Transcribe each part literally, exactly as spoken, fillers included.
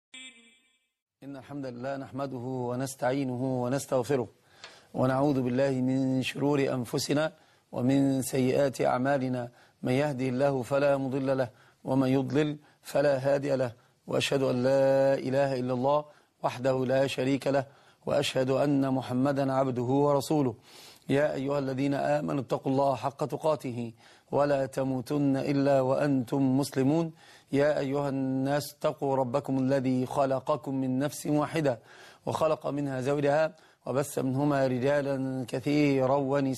إن الحمد لله نحمده ونستعينه ونستغفره ونعوذ بالله من شرور أنفسنا ومن سيئات أعمالنا. من يهدي الله فلا مضل له ومن يضلل فلا هادي له، وأشهد أن لا إله إلا الله وحده لا شريك له، وأشهد أن محمدا عبده ورسوله. يا أيها الذين آمنوا اتقوا الله حق تقاته ولا تموتن إلا وأنتم مسلمون. يا أيها الناس اتقوا ربكم الذي خلقكم من نفس واحدة وخلق منها زوجها وبث منهما رجالا كثيرا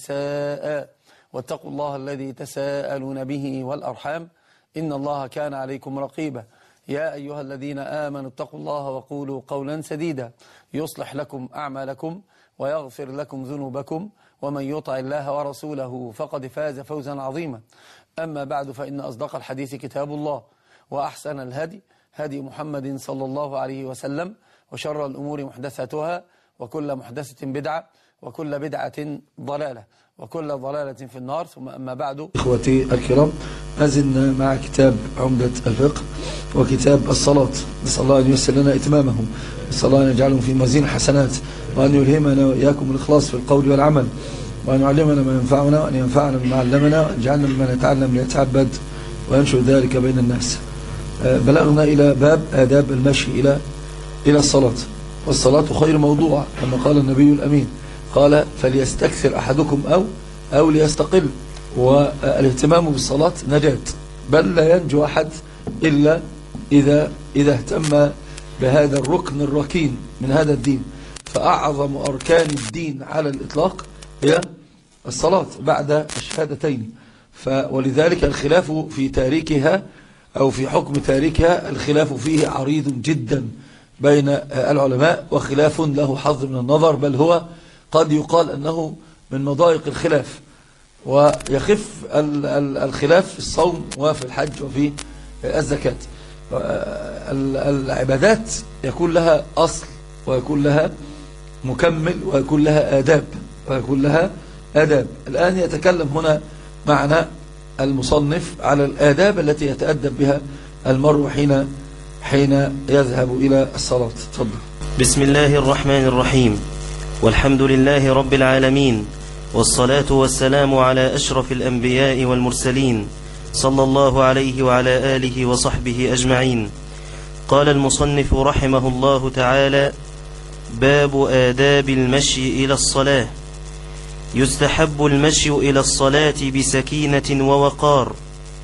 ونساء، واتقوا الله الذي تساءلون به والأرحام إن الله كان عليكم رقيبا. يا أيها الذين آمنوا اتقوا الله وقولوا قولا سديدا يصلح لكم أعمالكم ويغفر لكم ذنوبكم، ومن يطع الله ورسوله فقد فاز فوزا عظيما. أما بعد، فإن أصدق الحديث كتاب الله، وأحسن الهدي هدي محمد صلى الله عليه وسلم، وشر الأمور محدثاتها، وكل محدثة بدعة، وكل بدعة ضلالة، وكل ضلالة في النار. ثم أما بعد، إخوتي الكرام، ما زلنا مع كتاب عمدة الفقه وكتاب الصلاة. نسأل الله أن ييسر لنا إتمامه، نسأل الله أن يجعله في موازين حسنات، وأن يلهمنا وإياكم الإخلاص في القول والعمل، وأن يعلمنا ما ينفعنا، وأن ينفعنا بما علمنا، وأن يجعلنا مما نتعلم ليتعبد وينشر ذلك بين الناس. بلغنا إلى باب آداب المشي إلى إلى الصلاة. والصلاة خير موضوع كما قال النبي الأمين، قال فليستكثر أحدكم أو أو ليستقل. والاهتمام بالصلاة نجاة، بل لا ينجو أحد إلا إذا إذا اهتم بهذا الركن الركين من هذا الدين. فأعظم أركان الدين على الإطلاق هي الصلاة بعد الشهادتين. ولذلك الخلاف في تاريكها أو في حكم تاركها، الخلاف فيه عريض جدا بين العلماء، وخلاف له حظ من النظر، بل هو قد يقال أنه من مضايق الخلاف. ويخف الخلاف في الصوم وفي الحج وفي الزكاة. العبادات يكون لها أصل، ويكون لها مكمل، ويكون لها آداب ويكون لها آداب. الآن يتكلم هنا معنا المصنف على الآداب التي يتأدب بها المرء حين حين يذهب إلى الصلاة. تفضل. بسم الله الرحمن الرحيم، والحمد لله رب العالمين، والصلاة والسلام على أشرف الأنبياء والمرسلين، صلى الله عليه وعلى آله وصحبه أجمعين. قال المصنف رحمه الله تعالى: باب آداب المشي إلى الصلاة. يستحب المشي إلى الصلاة بسكينة ووقار،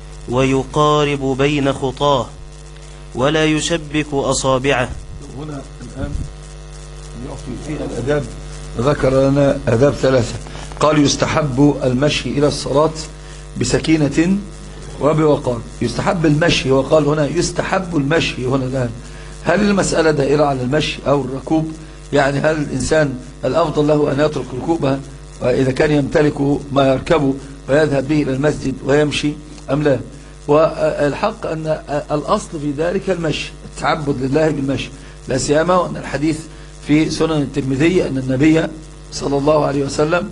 ويقارب بين خطاه، ولا يشبك أصابعه. هنا الآن يعطي فيها الأداب، ذكر لنا أداب ثلاثة. قال يستحب المشي إلى الصلاة بسكينة وبوقار. يستحب المشي، وقال هنا يستحب المشي. هنا الآن هل المسألة دائرة على المشي أو الركوب؟ يعني هل الإنسان الأفضل له أن يترك ركوبها وإذا كان يمتلك ما يركبه ويذهب به إلى المسجد ويمشي أم لا؟ والحق أن الأصل في ذلك المشي، التعبد لله بالمشي، لا سيما وأن الحديث في سنن الترمذي أن النبي صلى الله عليه وسلم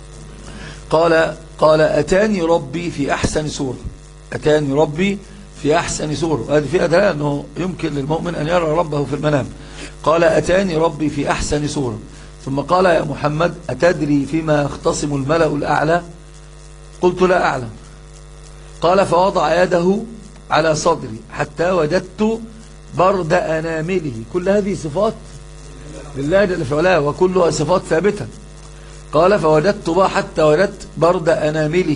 قال قال أتاني ربي في أحسن سورة، أتاني ربي في أحسن سورة. وهذه فيها دلالة أنه يمكن للمؤمن أن يرى ربه في المنام. قال أتاني ربي في أحسن سورة، ثم قال يا محمد أتدري فيما يختصم الملأ الأعلى؟ قلت لا أعلم. قال فوضع يده على صدري حتى وجدت برد أنامله. كل هذه صفات لله جل في علاه، وكلها صفات ثابتة. قال فوجدت بها حتى وجدت برد أنامله.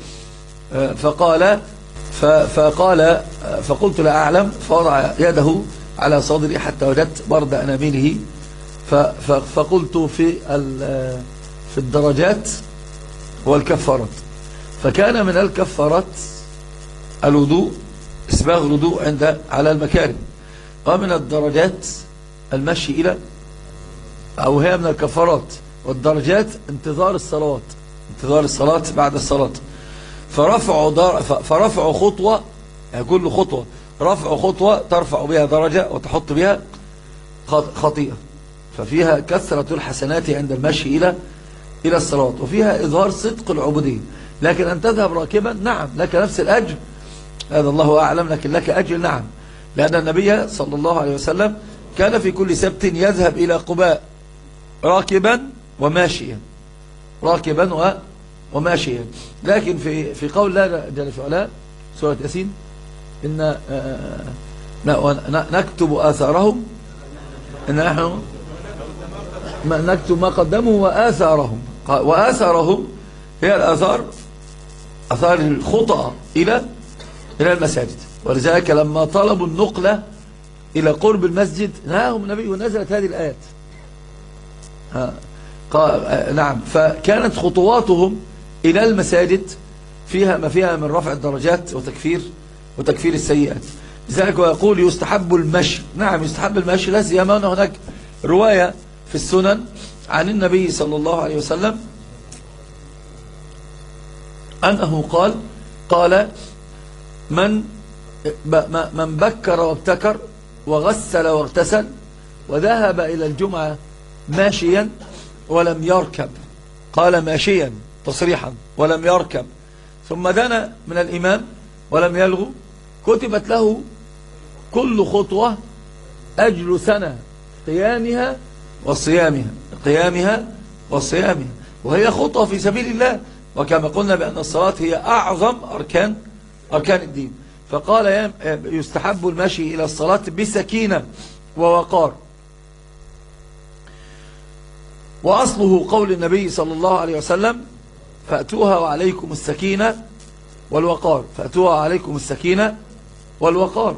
فقال فقال فقلت لا أعلم. فوضع يده على صدري حتى وجدت برد أنامله. فقلت في في الدرجات والكفارات. فكان من الكفارات الوضوء، اسباغ الوضوء عند على المكارم. ومن الدرجات المشي إلى، أو هي من الكفارات والدرجات انتظار الصلاة، انتظار الصلاة بعد الصلاة. فرفع در فرفع خطوة، يعني كل خطوة رفع خطوة ترفع بها درجة وتحط بها خطيئة. ففيها كثرة الحسنات عند المشي إلى إلى الصلاة، وفيها إظهار صدق العبودية. لكن أن تذهب راكبا، نعم لك نفس الأجر، هذا الله أعلم، لكن لك أجر نعم. لأن النبي صلى الله عليه وسلم كان في كل سبت يذهب إلى قباء راكبا وماشيا راكبا وماشيا. لكن في في قول الله جل في علاه سورة ياسين إن نكتب آثارهم إن نحن نكتب ما قدموا وآثارهم. وآثارهم هي الآثار آثار الخطأ إلى إلى المساجد. ولذلك لما طلبوا النقلة إلى قرب المسجد نهاهم النبي ونزلت هذه الآيات. نعم. فكانت خطواتهم إلى المساجد فيها ما فيها من رفع الدرجات وتكفير وتكفير السيئات. لذلك يقول يستحب المشي. نعم يستحب المشي، لا سيما أن هناك رواية في السنن عن النبي صلى الله عليه وسلم أنه قال قال من من بكر وابتكر وغسل واغتسل وذهب إلى الجمعة ماشيا ولم يركب، قال ماشيا تصريحا ولم يركب، ثم دنا من الإمام ولم يلغو، كتبت له كل خطوة أجر سنة قيامها وصيامها قيامها وصيامها، وهي خطوة في سبيل الله. وكما قلنا بأن الصلاة هي أعظم أركان أركان الدين. فقال يستحب المشي إلى الصلاة بسكينة ووقار. وأصله قول النبي صلى الله عليه وسلم فأتوها وعليكم السكينة والوقار، فأتوها وعليكم السكينة والوقار.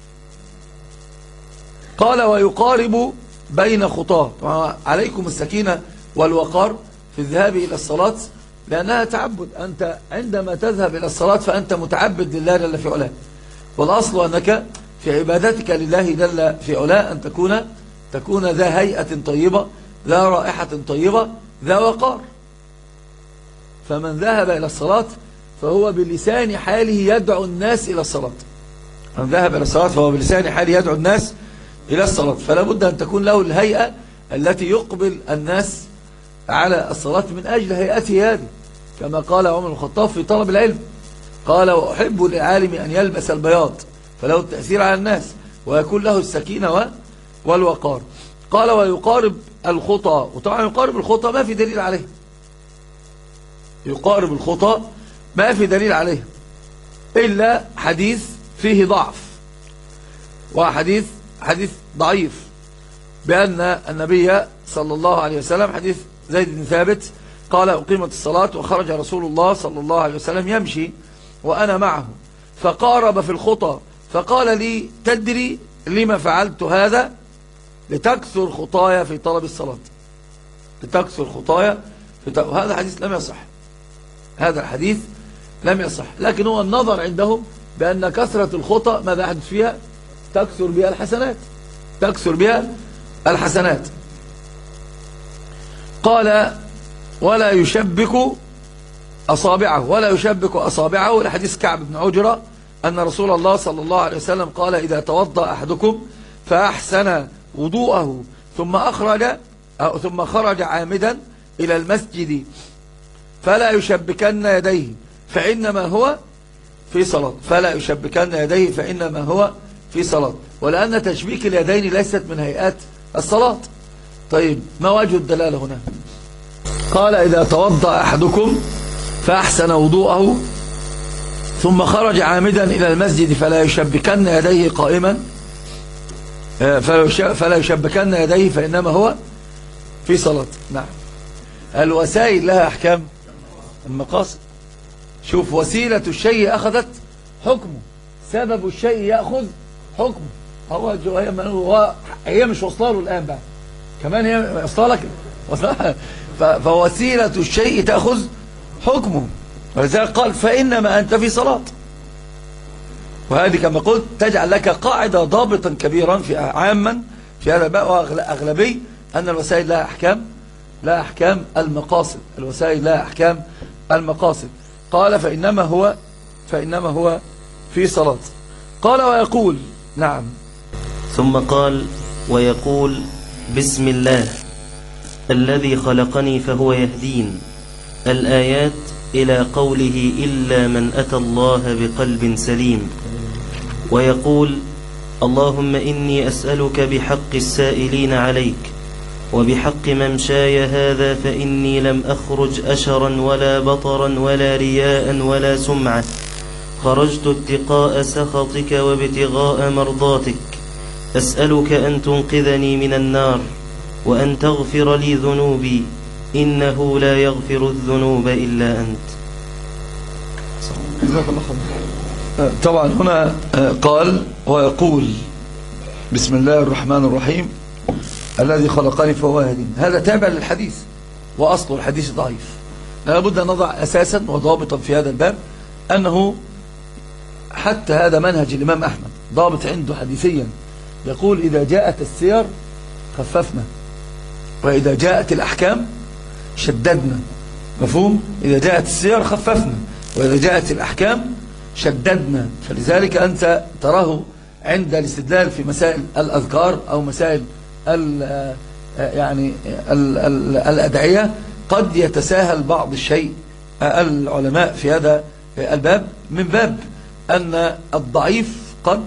قال ويقارب بين خطاه، عليكم السكينة والوقار في الذهاب إلى الصلاة لأنها تعبد. أنت عندما تذهب إلى الصلاة فأنت متعبد لله جل في علاه، والأصل أنك في عبادتك لله جل في علاه أن تكون تكون ذا هيئة طيبة، ذا رائحة طيبة، ذا وقار. فمن ذهب إلى الصلاة فهو بلسان حاله يدعو الناس إلى الصلاة. من ذهب إلى الصلاة فهو بلسان حاله يدعو الناس إلى الصلاة، فلا بد أن تكون له الهيئة التي يقبل الناس على الصلاة من أجل هيئته هذه، كما قال عمر الخطاب في طلب العلم، قال وأحب للعالم أن يلبس البياض فله التأثير على الناس ويكون له السكينة والوقار. قال ويقارب الخطى، وطبعا يقارب الخطى ما في دليل عليه، يقارب الخطى ما في دليل عليه إلا حديث فيه ضعف، وحديث حديث ضعيف بأن النبي صلى الله عليه وسلم حديث زيد بن ثابت قال أقيمت الصلاة وخرج رسول الله صلى الله عليه وسلم يمشي وأنا معه فقارب في الخطى فقال لي تدري لما فعلت هذا؟ لتكثر خطايا في طلب الصلاة، لتكثر خطايا في طلب. هذا حديث لم يصح، هذا الحديث لم يصح، لكن هو النظر عندهم بأن كثرة الخطى ماذا يحدث فيها؟ تكثر بها الحسنات، تكثر بها الحسنات. قال ولا يشبك أصابعه، ولا يشبك أصابعه لحديث كعب بن عجرة أن رسول الله صلى الله عليه وسلم قال إذا توضأ أحدكم فأحسن وضوءه ثم أخرج أو ثم خرج عامدا إلى المسجد فلا يشبكن يديه فإنما هو في صلاة، فلا يشبكن يديه فإنما هو في صلاة، ولأن تشبيك اليدين ليست من هيئات الصلاة. طيب ما وجه الدلالة هنا؟ قال إذا توضأ أحدكم فأحسن وضوءه ثم خرج عامدا إلى المسجد فلا يشبكن يديه قائما فلا يشبكن يديه فإنما هو في صلاة. نعم. الوسائل لها أحكام المقاصد. شوف وسيلة الشيء أخذت حكمه، سبب الشيء يأخذ حكمه. هو هو هي مش وصله له الآن بقى، كمان هي وصله لك، فوسيلة الشيء تأخذ حكمه، ولذلك قال فإنما أنت في صلاة. وهذه كما قلت تجعل لك قاعدة ضابطا كبيرا في عاما في هذا الباب أغلبي أن الوسائل لها أحكام لا أحكام المقاصد، الوسائل لا أحكام المقاصد. قال فإنما هو فإنما هو في صلاة. قال ويقول نعم. ثم قال ويقول بسم الله الذي خلقني فهو يهدين، الآيات إلى قوله إلا من أتى الله بقلب سليم. ويقول اللهم إني أسألك بحق السائلين عليك وبحق ممشاي هذا فإني لم أخرج أشرا ولا بطرا ولا رياء ولا سمعة، خرجت اتقاء سخطك وابتغاء مرضاتك، أسألك أن تنقذني من النار وأن تغفر لي ذنوبي، إنه لا يغفر الذنوب إلا أنت. طبعا هنا قال ويقول بسم الله الرحمن الرحيم الذي خلقني فهو يهدين. هذا تابع للحديث وأصل الحديث ضعيف. لابد أن نضع أساسا وضابطا في هذا الباب أنه حتى هذا منهج الإمام أحمد، ضابط عنده حديثيا يقول إذا جاءت السير خففنا وإذا جاءت الأحكام شددنا. مفهوم؟ إذا جاءت السير خففنا وإذا جاءت الأحكام شددنا. فلذلك أنت تراه عند الاستدلال في مسائل الأذكار أو مسائل ال يعني ال ال الأدعية قد يتساهل بعض الشيء العلماء في هذا الباب، من باب أن الضعيف قد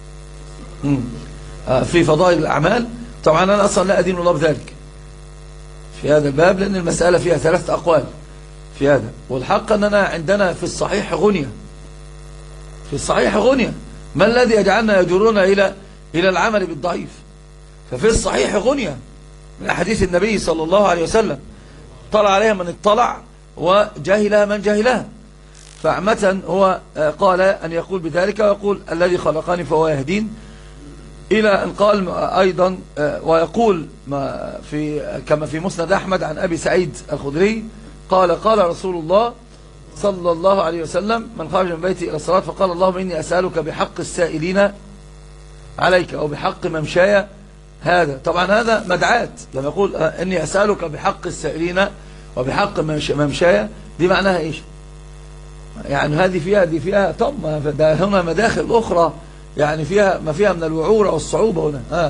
في فضائل الأعمال. طبعا أنا أصلا لا أدين الله بذلك في هذا الباب، لأن المسألة فيها ثلاثة أقوال في هذا، والحق أننا عندنا في الصحيح غنية، في الصحيح غنية. ما الذي يجعلنا يجرون إلى إلى العمل بالضعيف؟ ففي الصحيح غنية من أحاديث النبي صلى الله عليه وسلم، طلع عليها من اطلع وجاهلها من جاهلها. فعامة هو قال أن يقول بذلك، ويقول الذي خلقني فهو يهدين، إلى أن قال أيضا ويقول ما في كما في مسند أحمد عن أبي سعيد الخدري قال قال رسول الله صلى الله عليه وسلم من خرج من بيته إلى الصلاة فقال اللهم إني أسألك بحق السائلين عليك أو بحق ممشاي هذا. طبعا هذا مدعاة لما يقول إني أسألك بحق السائلين وبحق ممشاي، دي معناها إيش؟ يعني هذه فيها دي فيها طب ده هنا مداخل أخرى يعني فيها ما فيها من الوعورة والصعوبة هنا. آه.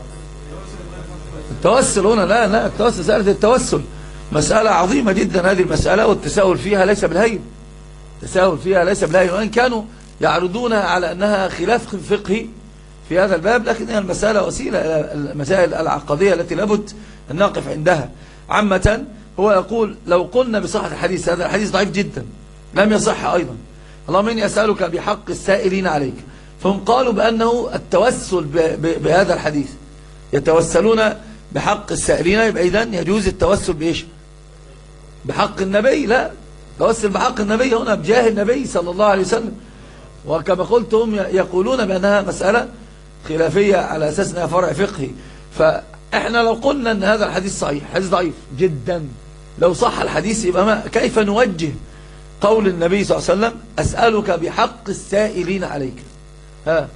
التوسل هنا لا لا التوسل مسألة التوسل مسألة عظيمة جدا هذه المسألة، والتساهل فيها ليس بالهين، التساهل فيها ليس بالهين، وإن كانوا يعرضونها على أنها خلاف فقهي في هذا الباب، لكن هي المسألة وسيلة إلى المسائل العقدية التي لابد أن نقف عندها. عامة هو يقول لو قلنا بصحة الحديث، هذا الحديث ضعيف جدا لم يصح أيضا، اللهم إني أسألك بحق السائلين عليك، فهم قالوا بأنه التوسل بهذا الحديث يتوسلون بحق السائلين، يبقى إذن يجوز التوسل بإيش؟ بحق النبي. لا، توسل بحق النبي هنا بجاه النبي صلى الله عليه وسلم، وكما قلت هم يقولون بأنها مسألة خلافية على أساس أنها فرع فقهي. فإحنا لو قلنا أن هذا الحديث صحيح، حديث ضعيف جدا، لو صح الحديث يبقى ما كيف نوجه قول النبي صلى الله عليه وسلم أسألك بحق السائلين عليك؟ ها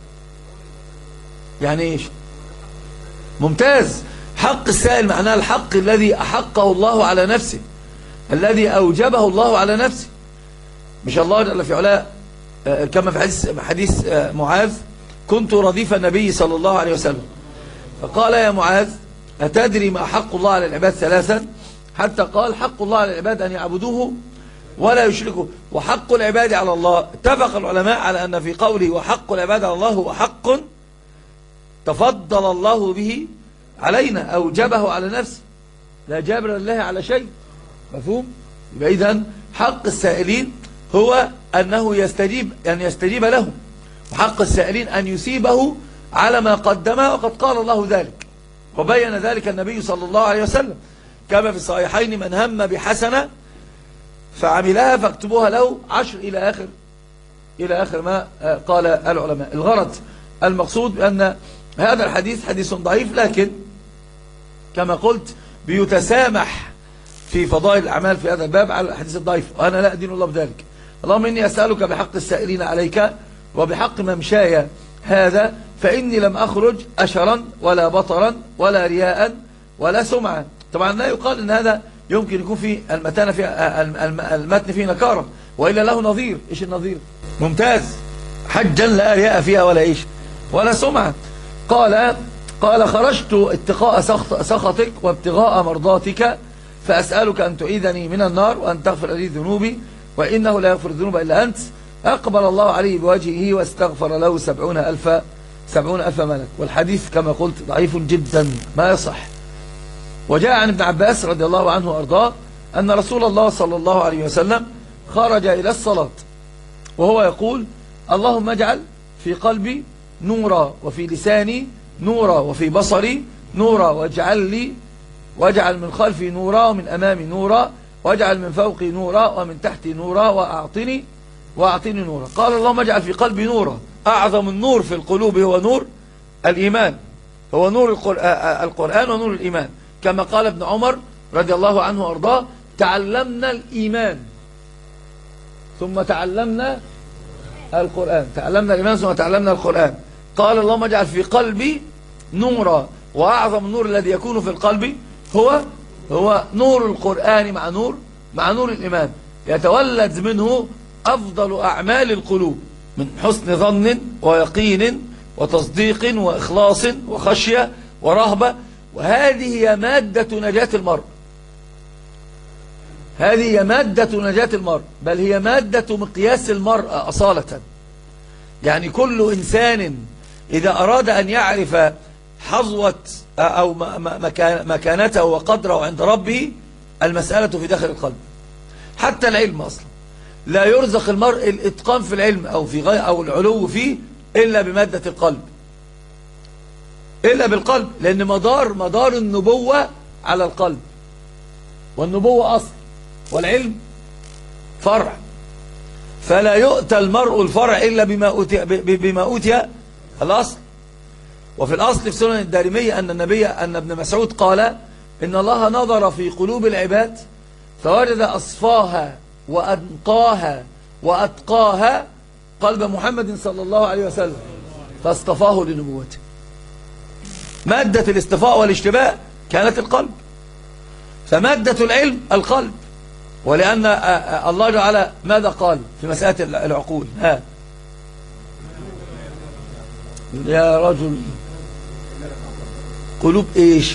يعني إيش؟ ممتاز. حق السائل معناه الحق الذي أحقه الله على نفسه، الذي أوجبه الله على نفسه. مش الله جل في علاه كما في حديث, حديث معاذ كنت رديف النبي صلى الله عليه وسلم فقال يا معاذ أتدري ما حق الله على العباد؟ ثلاثا، حتى قال حق الله على العباد أن يعبدوه ولا يشركوا، وحق العباد على الله. اتفق العلماء على أن في قوله وحق العباد على الله هو حق تفضل الله به علينا، أوجبه على نفسه، لا جابر الله على شيء. مفهوم؟ يبقى إذن حق السائلين هو أنه يستجيب أن يستجيب لهم، وحق السائلين أن يسيبه على ما قدمه، وقد قال الله ذلك وبين ذلك النبي صلى الله عليه وسلم كما في الصحيحين من هم بحسنة فعملها فاكتبوها له عشر إلى آخر إلى آخر ما قال العلماء. الغرض المقصود أن هذا الحديث حديث ضعيف، لكن كما قلت بيتسامح في فضائل الأعمال في هذا الباب على الحديث الضعيف، وأنا لا أدين الله بذلك. اللهم إني أسألك بحق السائلين عليك وبحق ممشاي هذا فإني لم أخرج أشرا ولا بطرا ولا رياء ولا سمعا. طبعا لا يقال أن هذا يمكن يكون في المتن في المتن فيه نكارة، وإلا له نظير. إيش النظير؟ ممتاز. حجا لا رياء فيها ولا إيش ولا سمعا. قال قال خرجت اتقاء سخطك وابتغاء مرضاتك فأسألك أن تعيذني من النار وأن تغفر لي ذنوبي وإنه لا يغفر الذنوب إلا أنت. أقبل الله عليه بوجهه واستغفر له سبعون ألف سبعون ألف ملك، والحديث كما قلت ضعيف جدا ما يصح. وجاء عن ابن عباس رضي الله عنه وأرضاه أن رسول الله صلى الله عليه وسلم خرج إلى الصلاة وهو يقول: اللهم اجعل في قلبي نورا، وفي لساني نورا، وفي بصري نورا، واجعل لي واجعل من خلفي نورا، ومن أمامي نورا، واجعل من فوقي نورا، ومن تحتي نورا، وأعطني وأعطني نورا. قال: اللهم اجعل في قلبي نورا. أعظم النور في القلوب هو نور الإيمان، هو نور القرآن ونور الإيمان، كما قال ابن عمر رضي الله عنه وأرضاه: تعلمنا الإيمان ثم تعلمنا القرآن، تعلمنا الإيمان ثم تعلمنا القرآن. قال: اللهم اجعل في قلبي نورا. وأعظم النور الذي يكون في القلب هو هو نور القرآن مع نور مع نور الإيمان، يتولد منه أفضل أعمال القلوب من حسن ظن ويقين وتصديق وإخلاص وخشية ورهبة. وهذه هي مادة نجاة المرء، هذه هي مادة نجاة المرء، بل هي مادة مقياس المرء أصالة. يعني كل إنسان إذا أراد أن يعرف حظوة أو مكانته وقدره عند ربه، المسألة في داخل القلب. حتى العلم أصلا لا يرزق المرء الإتقان في العلم أو في غير أو العلو فيه إلا بمادة القلب، إلا بالقلب، لأن مدار مدار النبوة على القلب، والنبوة أصل والعلم فرع، فلا يؤتى المرء الفرع إلا بما أوتي, بما أوتي الأصل. وفي الأصل في سنن الدارمية أن النبي أن ابن مسعود قال: إن الله نظر في قلوب العباد فوجد أصفاها وأنقاها وأتقاها قلب محمد صلى الله عليه وسلم فاصطفاه لنبوته. مادة الاصطفاء والاشتباء كانت القلب، فمادة العلم القلب. ولأن الله تعالى ماذا قال في مسألة العقول؟ ها يا رجل قلوب ايش؟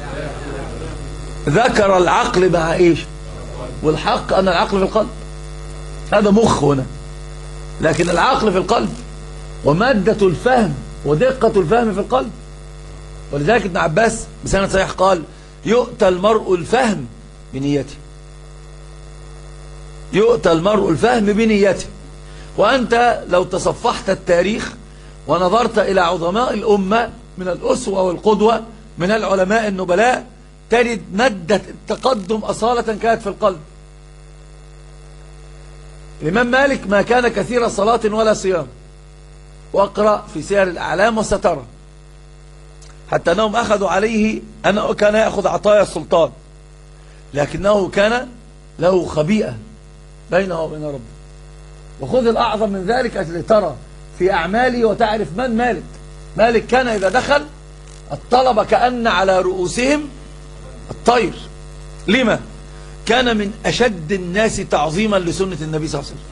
ذكر العقل مع ايش؟ والحق أن العقل في القلب، هذا مخ هنا، لكن العقل في القلب، ومادة الفهم ودقة الفهم في القلب. ولذلك ابن عباس بسند صحيح قال: يؤتى المرء الفهم بنيته، يؤتى المرء الفهم بنيته. وأنت لو تصفحت التاريخ ونظرت إلى عظماء الأمة من الأسوة والقدوة من العلماء النبلاء، تجد مادة التقدم أصالة كانت في القلب. الإمام مالك ما كان كثير صلاة ولا صيام، واقرأ في سير الأعلام وسترى، حتى أنهم أخذوا عليه أنه كان يأخذ عطايا السلطان، لكنه كان له خبيئة بينه وبين ربه. وخذ الأعظم من ذلك لترى في أعماله وتعرف من مالك. مالك كان إذا دخل الطلبة كأن على رؤوسهم الطير. لما؟ كان من أشد الناس تعظيما لسنة النبي صلى الله عليه وسلم.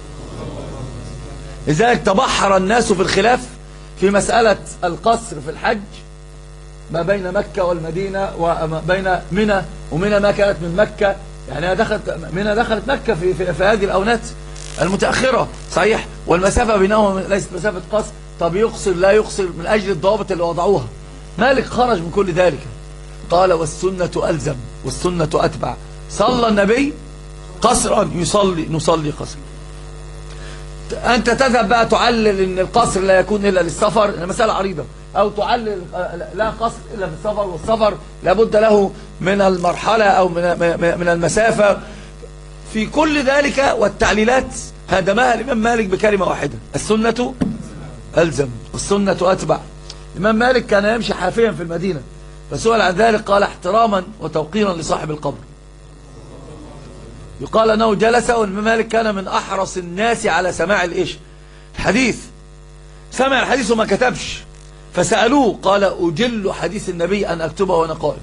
لذلك تبحر الناس في الخلاف في مسألة القصر في الحج ما بين مكة والمدينة، وما بين منى، ومنى ما كانت من مكة، يعني دخلت منى دخلت مكة في, في, في هذه الأونات المتأخرة صحيح، والمسافة بينهم ليست مسافة قصر. طب يقصر لا يقصر من أجل الضوابط اللي وضعوها. مالك خرج من كل ذلك، قال: والسنة ألزم والسنة أتبع. صلى النبي قصرا يصلي نصلي قصرا. أنت تذهب بقى تعلل أن القصر لا يكون إلا للسفر، المسألة عريضة، أو تعلل لا قصر إلا في السفر، والسفر لابد له من المرحلة أو من من المسافة. في كل ذلك والتعليلات هدمها الإمام مالك بكلمة واحدة: السنة ألزم والسنة أتبع. الإمام مالك كان يمشي حافيا في المدينة، فسئل عن ذلك قال: احتراما وتوقيرا لصاحب القبر. يقال أنه جلس، والإمام مالك كان من أحرص الناس على سماع الإيش؟ الحديث. سمع الحديث وما كتبش، فسألوه قال: أجل حديث النبي أن أكتبه وأنا قائم.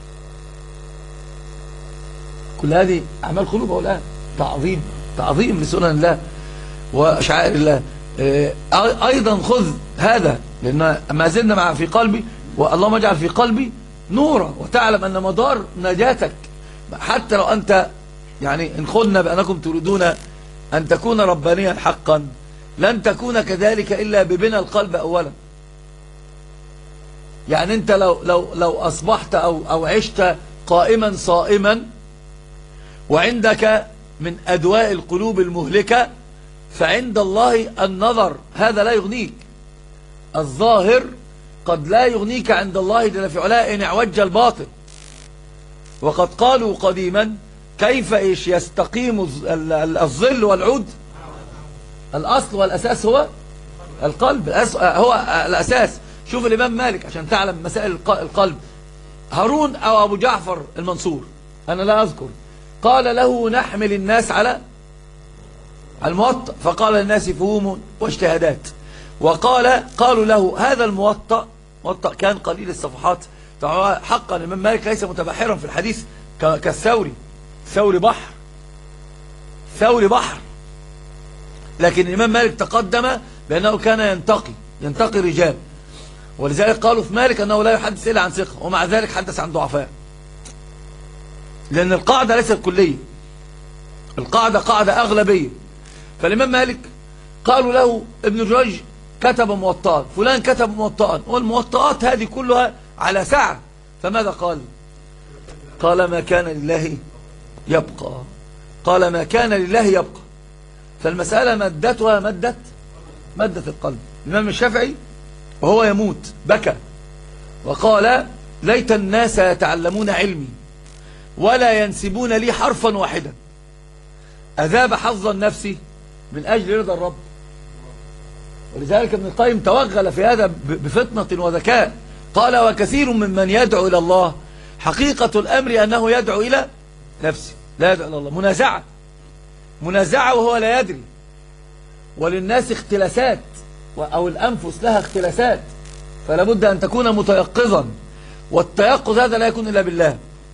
كل هذه أعمال قلوب والآن تعظيم تعظيم لسنن الله وشعائر الله. أيضا خذ هذا، لأن ما زلنا مع في قلبي، واللهم اجعل في قلبي نورا، وتعلم أن مدار نجاتك حتى لو أنت يعني إن قلنا بأنكم تريدون أن تكون ربانيا حقا، لن تكون كذلك إلا ببنى القلب أولا. يعني أنت لو, لو, لو أصبحت أو, أو عشت قائما صائما وعندك من أدواء القلوب المهلكة، فعند الله النظر هذا لا يغنيك. الظاهر قد لا يغنيك عند الله جل في علاه إن اعوج الباطن. وقد قالوا قديما كيف إيش يستقيم الظل والعود؟ الأصل والأساس هو القلب، هو الأساس. شوف الإمام مالك عشان تعلم مسائل القلب، هارون أو أبو جعفر المنصور أنا لا أذكر، قال له نحمل الناس على الموطأ، فقال للناس فهوم واجتهادات. وقال قالوا له هذا الموطأ، موطأ كان قليل الصفحات. حقا الإمام مالك ليس متبحرا في الحديث كالثوري، ثوري بحر، ثوري بحر، لكن الإمام مالك تقدم بأنه كان ينتقي ينتقي رجال، ولذلك قالوا في مالك أنه لا يحدث إلا عن ثقة، ومع ذلك حدث عن ضعفاء، لأن القاعدة ليست كلية، القاعدة قاعدة أغلبية. فالإمام مالك قالوا له ابن جريج كتب موطئا، فلان كتب موطئا، والموطئات هذه كلها على سعة، فماذا قال؟ قال ما كان لله يبقى، قال ما كان لله يبقى. فالمسألة مدتها مدت مدة القلب. الإمام الشافعي وهو يموت بكى وقال ليت الناس يتعلمون علمي ولا ينسبون لي حرفا واحدا، أذاب حظ النفس من أجل رضا الرب. ولذلك ابن القيم توغل في هذا بفطنة وذكاء، قال وكثير ممن يدعو إلى الله حقيقة الأمر أنه يدعو إلى نفسه لا يدعو إلى الله. منازعة منازعة وهو لا يدري. وللناس اختلاسات، أو الأنفس لها اختلاسات، فلا بد أن تكون متيقظا، والتيقظ هذا لا يكون إلا بالله.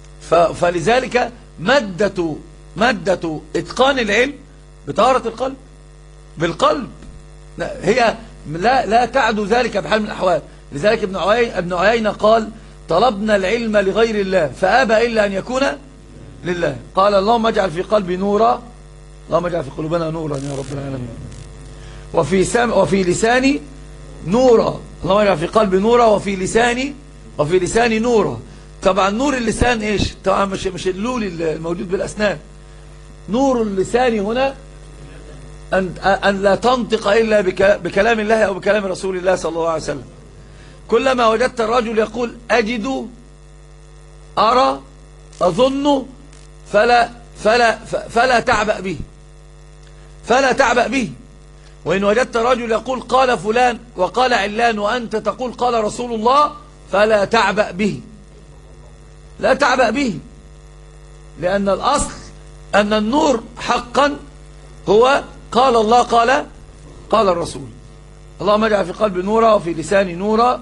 فلذلك مادة مادة إتقان العلم بطهارة القلب، بالقلب، هي لا لا تعدو ذلك بحال من الأحوال. لذلك ابن عيينة ابن عيينة قال طلبنا العلم لغير الله فأبى إلا أن يكون لله. قال اللهم اجعل في قلبي نورا، اللهم اجعل في قلوبنا نورا يا رب العالمين، وفي سم وفي لساني نورا، اللهم اجعل في قلبي نورا وفي لساني وفي لساني نورا. طبعا نور اللسان ايش؟ طبعا مش مش اللول الموجود بالأسنان. نور اللسان هنا أن أن لا تنطق إلا بكلام الله أو بكلام رسول الله صلى الله عليه وسلم. كلما وجدت الرجل يقول أجد، أرى، أظن، فلا فلا فلا تعبأ به، فلا تعبأ به. وإن وجدت رجل يقول قال فلان وقال علان وأنت تقول قال رسول الله، فلا تعبأ به، لا تعبأ به، لأن الأصل أن النور حقا هو قال الله قال قال الرسول. اللهم اجعل في قلبي نورا وفي لساني نورا،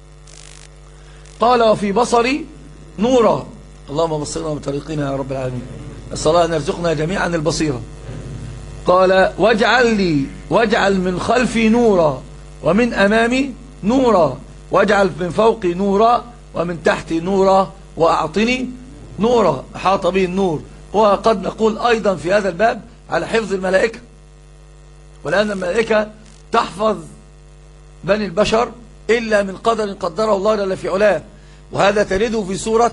قال وفي بصري نورا. اللهم بصرنا بطريقنا يا رب العالمين، الصلاة أن يرزقنا جميعا البصيرة. قال واجعل لي واجعل من خلفي نورا ومن أمامي نورا واجعل من فوقي نورا ومن تحتي نورا وأعطني نورا أحاط به النور. وقد نقول أيضا في هذا الباب على حفظ الملائكة، ولأن الملائكة تحفظ بني البشر إلا من قدر قدره الله جل في علاه. وهذا ترده في سورة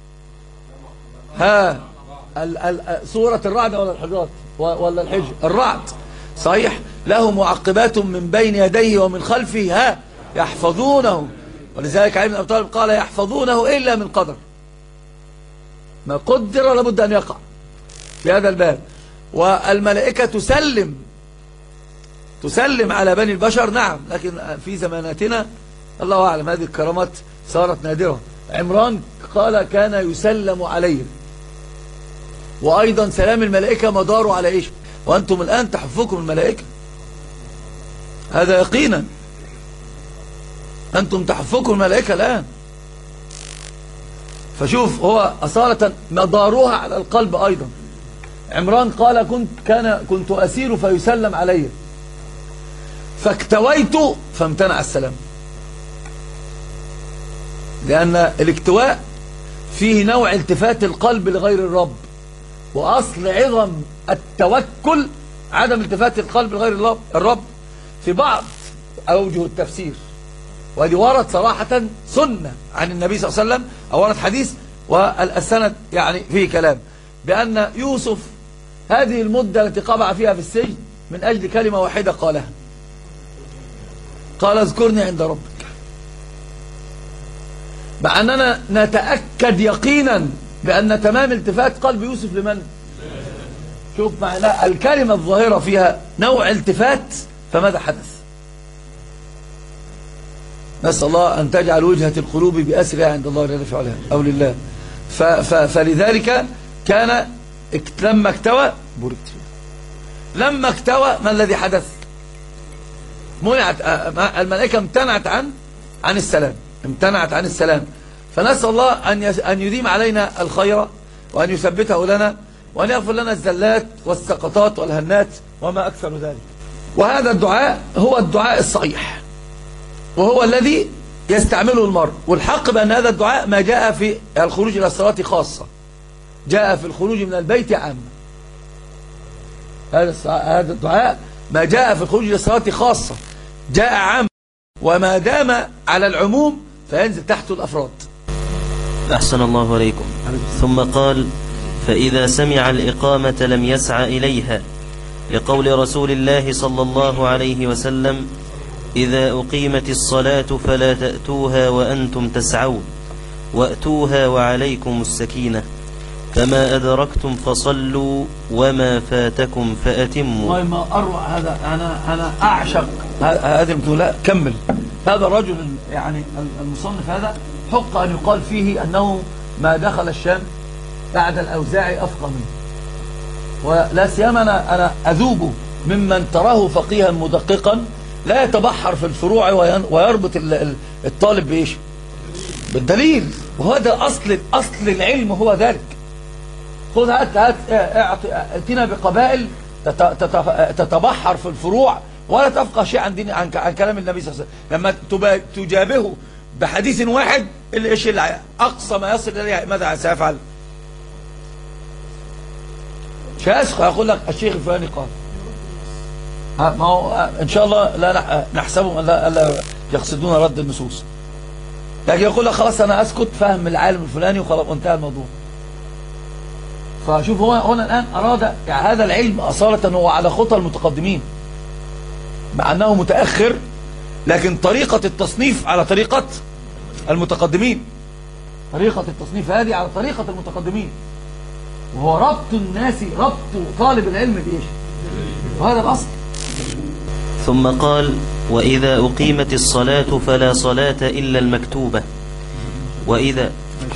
ها ال ال سورة الرعد ولا الحجرات ولا الحجر؟ الرعد صحيح. له معقبات من بين يديه ومن خلفه ها يحفظونه. ولذلك علي بن أبي طالب قال يحفظونه إلا من قدر، ما قدر لابد أن يقع في هذا الباب. والملائكة تسلم تسلم على بني البشر، نعم، لكن في زماناتنا الله أعلم هذه الكرامات صارت نادرة. عمران قال كان يسلم عليه. وأيضا سلام الملائكة مداره على إيش؟ وأنتم الآن تحفكم الملائكة، هذا يقينا، أنتم تحفكم الملائكة الآن. فشوف هو أصالة مدارها على القلب أيضا. عمران قال كنت كان كنت أسير فيسلم علي فاكتويت فامتنع السلام، لأن الاكتواء فيه نوع التفات القلب لغير الرب، وأصل عظم التوكل عدم التفات القلب لغير الرب. في بعض أوجه التفسير وهذه ورد صراحة سنة عن النبي صلى الله عليه وسلم، أو ورد حديث والسند يعني فيه كلام، بأن يوسف هذه المدة التي قبع فيها في السجن من أجل كلمة واحدة قالها، قال اذكرني عند ربك. مع أننا نتأكد يقينا بأن تمام التفات قلب يوسف لمن؟ شوف معنى الكلمة الظاهرة فيها نوع التفات، فماذا حدث؟ نسأل الله أن تجعل وجهة القلوب بأسرها عند الله جل في علاه أو لله. ف ف فلذلك كان لما اكتوى بوركت لما اكتوى ما الذي حدث؟ منعت الملائكة، امتنعت عن عن السلام، امتنعت عن السلام. فنسأل الله أن أن يديم علينا الخير، وأن يثبته لنا، وأن يغفر لنا الزلات والسقطات والهنات وما أكثر ذلك. وهذا الدعاء هو الدعاء الصحيح، وهو الذي يستعمله المرء. والحق بأن هذا الدعاء ما جاء في الخروج إلى الصلاة خاصة، جاء في الخروج من البيت عامة. هذا هذا الدعاء ما جاء في الخروج إلى الصلاة خاصة، جاء عام، وما دام على العموم فينزل تحته الأفراد. أحسن الله عليكم. ثم قال: فإذا سمع الإقامة لم يسع إليها، لقول رسول الله صلى الله عليه وسلم: إذا أقيمت الصلاة فلا تأتوها وأنتم تسعون، وأتوها وعليكم السكينة، فما أدركتم فصلوا وما فاتكم فأتموا. والله ما أروع هذا، أنا أنا أعشق هذه البطولة. كمل. هذا الرجل يعني المصنف هذا حق أن يقال فيه أنه ما دخل الشام بعد الأوزاعي أفقه منه، ولا سيما أنا أنا أذوب ممن تراه فقيها مدققا لا يتبحر في الفروع ويربط الطالب بإيش؟ بالدليل. وهذا أصل أصل العلم، هو ذلك. خذ هات هات اتنا بقبائل تتبحر في الفروع ولا تفقه شيء عن دين عن كلام النبي صلى الله عليه وسلم. لما تجابهه بحديث واحد، اللي ايش اللي اقصى ما يصل اليه ماذا سيفعل؟ شاسخ يقول لك الشيخ الفلاني قال. ما هو ان شاء الله لا نحسبهم الا يقصدون رد النصوص، لكن يقول لك خلاص انا اسكت، فهم العالم الفلاني وخلاص وانتهى الموضوع. فشوف هو هنا الان اراد يعني هذا العلم اصالة هو على خطى المتقدمين، مع انه متاخر، لكن طريقة التصنيف على طريقة المتقدمين، طريقة التصنيف هذه على طريقة المتقدمين، وهو ربط الناس، ربط طالب العلم بإيش؟ وهذا الأصل. ثم قال: وإذا أقيمت الصلاة فلا صلاة إلا المكتوبة، وإذا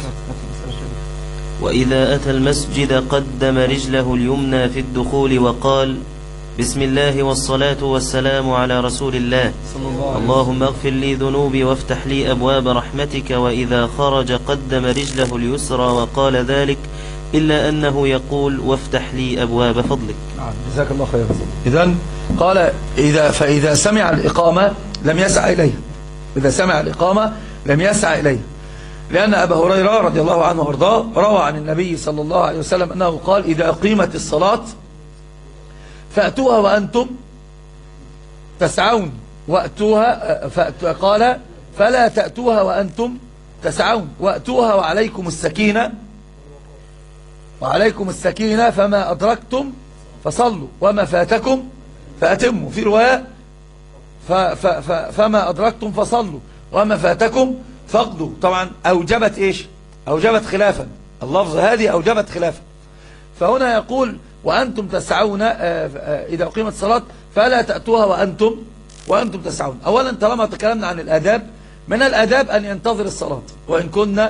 وإذا أتى المسجد قدم رجله اليمنى في الدخول وقال: بسم الله والصلاة والسلام على رسول الله، اللهم اغفر لي ذنوبي وافتح لي أبواب رحمتك. وإذا خرج قدم رجله اليسرى وقال ذلك، إلا أنه يقول: وافتح لي أبواب فضلك. جزاك الله خيرا. إذن قال: إذا فإذا سمع الإقامة لم يسع إليها، إذا سمع الإقامة لم يسع إليها، لأن أبا هريرة رضي الله عنه وارضاه روى عن النبي صلى الله عليه وسلم أنه قال: إذا أقيمت الصلاة فأتوها وأنتم تسعون، وأتوها قال: فلا تأتوها وأنتم تسعون، وأتوها وعليكم السكينة، وعليكم السكينة، فما أدركتم فصلوا وما فاتكم فأتموا. في رواية ف ف ف فما أدركتم فصلوا وما فاتكم فاقضوا. طبعا أوجبت إيش؟ أوجبت خلافا، اللفظ هذه أوجبت خلافا. فهنا يقول: وأنتم تسعون، إذا أقيمت الصلاة فلا تأتوها وأنتم وأنتم تسعون. أولا طالما تكلمنا عن الآداب، من الآداب أن ينتظر الصلاة، وإن كنا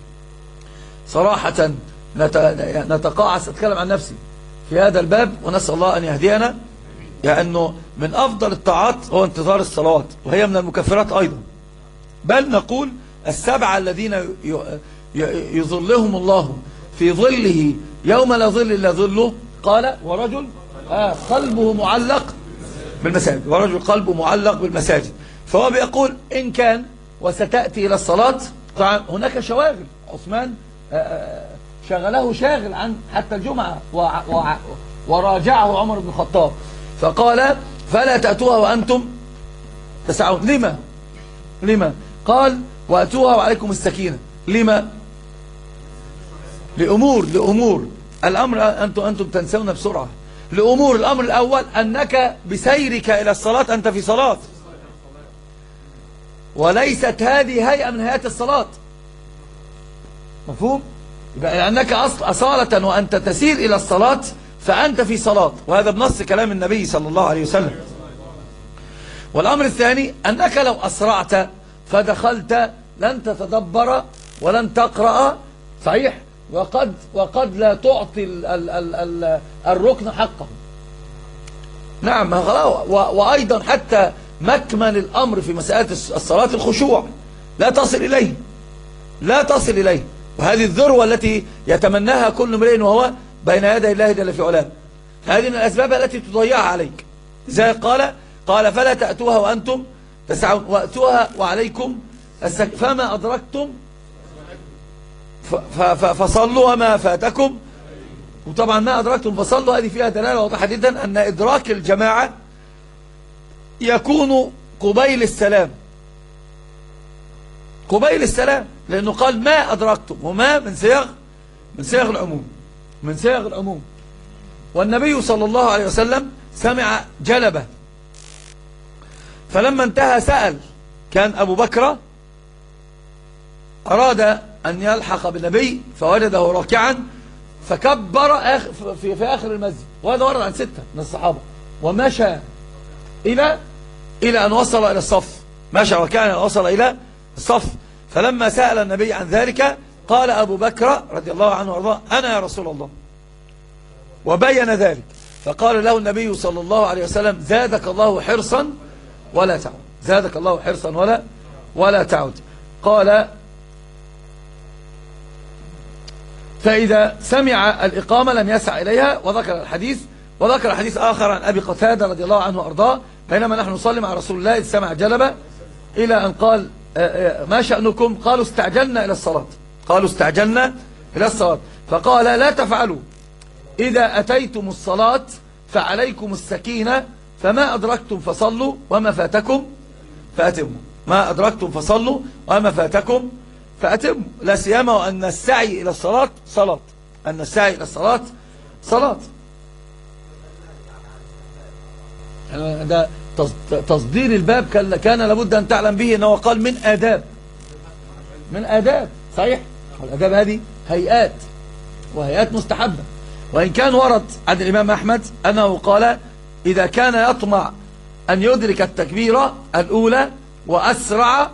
صراحة نتقاعس، أتكلم عن نفسي في هذا الباب، ونسأل الله أن يهدينا، لأنه من أفضل الطاعات هو انتظار الصلوات، وهي من المكفرات أيضا. بل نقول السبعة الذين يظلهم الله في ظله يوم لا ظل إلا ظله، قال: ورجل آه قلبه معلق بالمساجد، ورجل قلبه معلق بالمساجد. فهو بيقول إن كان وستأتي إلى الصلاة، طبعا هناك شواغل. عثمان آه شغله شاغل عن حتى الجمعة، وراجعه عمر بن الخطاب، فقال: فلا تأتوها وأنتم تسعون. لما؟ لما؟ قال وأتوها وعليكم السكينة. لما؟ لأمور لأمور الأمر أنتم أنتم تنسون بسرعة. لأمور. الأمر الأول أنك بسيرك إلى الصلاة أنت في صلاة، وليست هذه هيئة من هيئات الصلاة. مفهوم؟ يبقى لأنك أصالة وأنت تسير إلى الصلاة فأنت في صلاة، وهذا بنص كلام النبي صلى الله عليه وسلم. والأمر الثاني أنك لو أسرعت فدخلت لن تتدبر ولن تقرأ، صحيح، وقد وقد لا تعطي ال ال ال ال الركن حقه. نعم. وأيضا حتى مكمن الأمر في مسألة الصلاة الخشوع لا تصل إليه، لا تصل إليه. وهذه الذروة التي يتمناها كل امرئ وهو بين يدي الله جل في علاه. هذه من الأسباب التي تضيعها عليك. زي قال قال فلا تأتوها وأنتم تسعون وأتوها وعليكم السك... فما أدركتم ف... ف... ف... فصلوا وما فاتكم. وطبعا ما أدركتم فصلوا هذه فيها دلالة واضحة جدا أن إدراك الجماعة يكون قبيل السلام، قبيل السلام، لأنه قال ما أدركتم، وما من صيغ من صيغ العموم، من صيغ العموم. والنبي صلى الله عليه وسلم سمع جلبة، فلما انتهى سأل. كان أبو بكر أراد أن يلحق بالنبي فوجده راكعا فكبر في, في آخر المسجد، وهذا ورد عن ستة من الصحابة، ومشى إلى إلى أن وصل إلى الصف، مشى وكان وصل إلى الصف. فلما سأل النبي عن ذلك قال أبو بكر رضي الله عنه وارضاه أنا يا رسول الله، وبين ذلك. فقال له النبي صلى الله عليه وسلم زادك الله حرصا ولا تعود، زادك الله حرصا ولا ولا تعود. قال فإذا سمع الإقامة لم يسع إليها، وذكر الحديث. وذكر حديث آخر عن أبي قتادة رضي الله عنه وأرضاه بينما نحن نصلي مع رسول الله إذ سمع جلبة إلى أن قال ما شأنكم؟ قالوا استعجلنا إلى الصلاة، قالوا استعجلنا إلى الصلاة. فقال لا تفعلوا، إذا أتيتم الصلاة فعليكم السكينة، فما أدركتم فصلوا وما فاتكم فأتموا، ما أدركتم فصلوا وما فاتكم فأتموا. لا سيما وأن السعي إلى الصلاة صلاة، أن السعي إلى الصلاة صلاة. ده تصدير الباب كان لابد أن تعلم به أنه قال من آداب، من آداب، صحيح. والآداب هذه هيئات، وهيئات مستحبة. وإن كان ورد عن الإمام أحمد أنه قال إذا كان يطمع أن يدرك التكبيرة الأولى وأسرع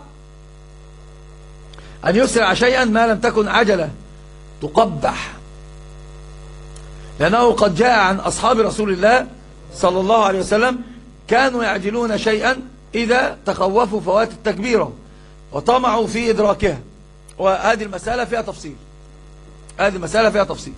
أن يسرع شيئا ما لم تكن عجلة تقبح، لأنه قد جاء عن أصحاب رسول الله صلى الله عليه وسلم كانوا يعجلون شيئا إذا تخوفوا فوات التكبيرة وطمعوا في إدراكها. وهذه المسألة فيها تفصيل، هذه المسألة فيها تفصيل.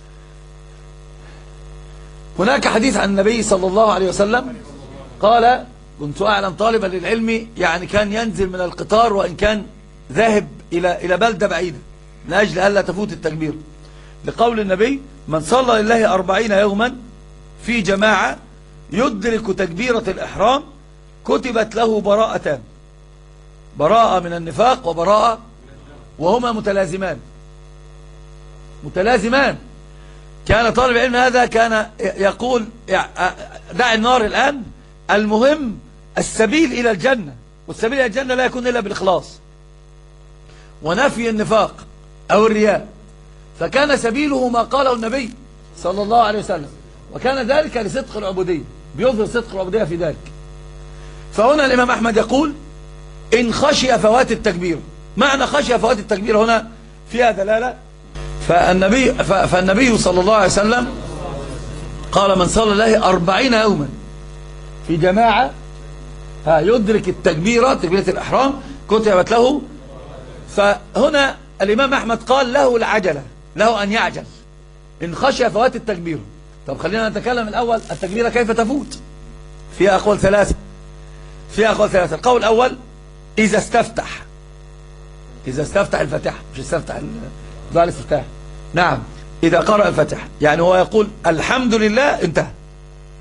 هناك حديث عن النبي صلى الله عليه وسلم قال كنت أعلم طالبا للعلم، يعني كان ينزل من القطار وإن كان ذاهب إلى إلى بلدة بعيدة من أجل ألا تفوت التكبير، لقول النبي من صلى لله أربعين يوما في جماعة يدرك تكبيرة الإحرام كتبت له براءتان، براءة من النفاق وبراءة، وهما متلازمان، متلازمان. كان طالب العلم هذا كان يقول دع النار الآن، المهم السبيل إلى الجنة، والسبيل إلى الجنة لا يكون إلا بالإخلاص ونفي النفاق أو الرياء. فكان سبيله ما قاله النبي صلى الله عليه وسلم، وكان ذلك لصدق العبودية، بيظهر صدق العبودية في ذلك. فهنا الإمام أحمد يقول إن خشي فوات التكبير. معنى خشي فوات التكبير هنا فيها دلالة. فالنبي, فالنبي صلى الله عليه وسلم قال من صلى الله أربعين يوما في جماعة ها يدرك التكبيرة، تكبيرة الإحرام، كتبت له. فهنا الإمام أحمد قال له العجلة، له أن يعجل إن خشي فوات التكبير. طب خلينا نتكلم الأول التكبيرة كيف تفوت. فيها أقوال ثلاثة، فيها أقوال ثلاثة. القول الأول إذا استفتح، إذا استفتح الفتح، مش استفتح دعاء الاستفتاح، نعم، إذا قرأ الفتح، يعني هو يقول الحمد لله انتهى،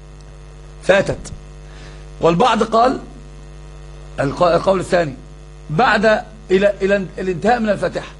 فاتت. والبعض قال القول الثاني بعد إلى إلى الانتهاء من الفاتحة.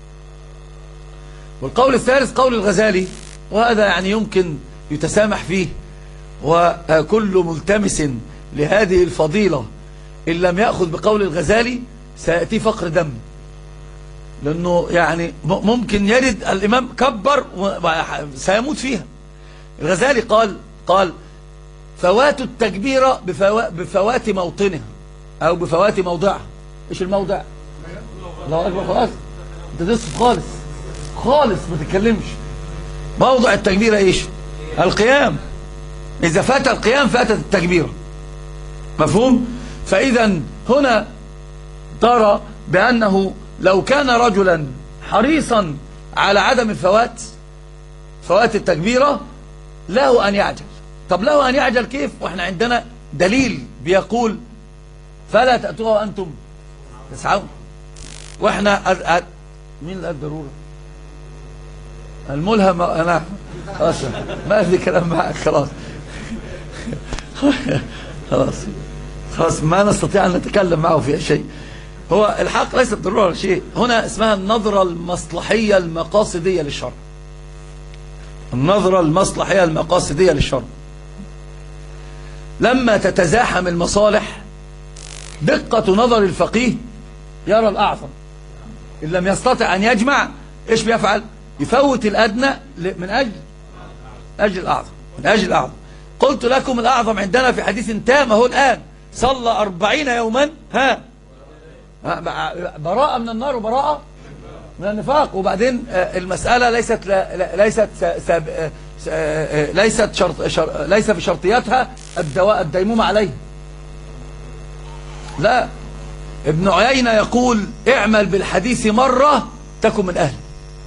والقول الثالث قول الغزالي، وهذا يعني يمكن يتسامح فيه، وكل ملتمس لهذه الفضيلة إن لم يأخذ بقول الغزالي سيأتي فقر دم، لأنه يعني ممكن يرد الإمام كبر وسيموت فيها. الغزالي قال قال فوات التكبيرة بفوات موطنها أو بفوات موضعها. إيش الموضع؟ الله أكبر. خلاص أنت تصف خالص خالص ما تتكلمش. موضع التكبيرة إيش؟ القيام. إذا فات القيام فاتت التكبيرة. مفهوم؟ فإذا هنا ترى بأنه لو كان رجلا حريصا على عدم الفوات فوات التكبيرة له أن يعجل. طب له أن يعجل كيف؟ وإحنا عندنا دليل بيقول فلا تأتوها وأنتم تسعون. وإحنا أد... أد... مين اللي قال ضرورة؟ الملهم. أنا خلاص ما في كلام معك. خلاص خلاص خلاص ما نستطيع أن نتكلم معه في شيء. هو الحق ليس ضرورة شيء. هنا اسمها النظرة المصلحية المقاصدية للشرع. النظرة المصلحية المقاصدية للشرع لما تتزاحم المصالح دقة نظر الفقيه يرى الأعظم. إن لم يستطع أن يجمع إيش بيفعل؟ يفوت الأدنى من أجل أجل الأعظم من أجل الأعظم. قلت لكم الأعظم عندنا في حديث تام هو الآن صلى أربعين يوما ها براءة من النار وبراءة من النفاق. وبعدين المسألة ليست ليست ليست شرط شر ليس في شرطياتها الدواء الديمومة عليه. لا، ابن عيينة يقول اعمل بالحديث مرة تكن من أهله.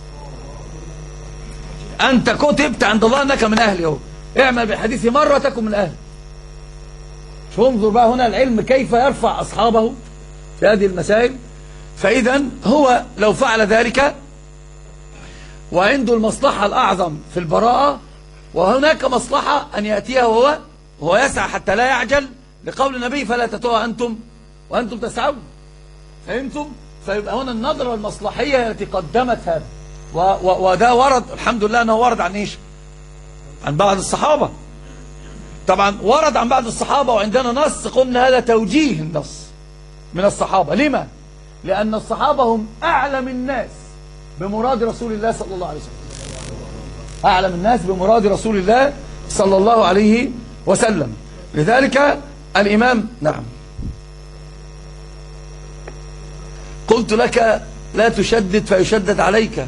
أنت كتبت عند الله أنك من أهله. هو اعمل بالحديث مرة تكن من أهله. شو انظر بقى هنا العلم كيف يرفع أصحابه في هذه المسائل. فإذا هو لو فعل ذلك وعنده المصلحة الأعظم في البراءة، وهناك مصلحة أن يأتيها وهو وهو يسعى حتى لا يعجل لقول النبي فلا تتوها أنتم وأنتم تسعون. فهمتم؟ فيبقى هنا النظرة المصلحية التي قدمت هذا، وده ورد الحمد لله أنه ورد عن إيش؟ عن بعض الصحابة. طبعا ورد عن بعض الصحابة وعندنا نص قلنا هذا توجيه النص من الصحابة. لما؟ لأن الصحابة هم أعلم الناس بمراد رسول الله صلى الله عليه وسلم. أعلم الناس بمراد رسول الله صلى الله عليه وسلم. لذلك الإمام نعم قلت لك لا تشدد فيشدد عليك.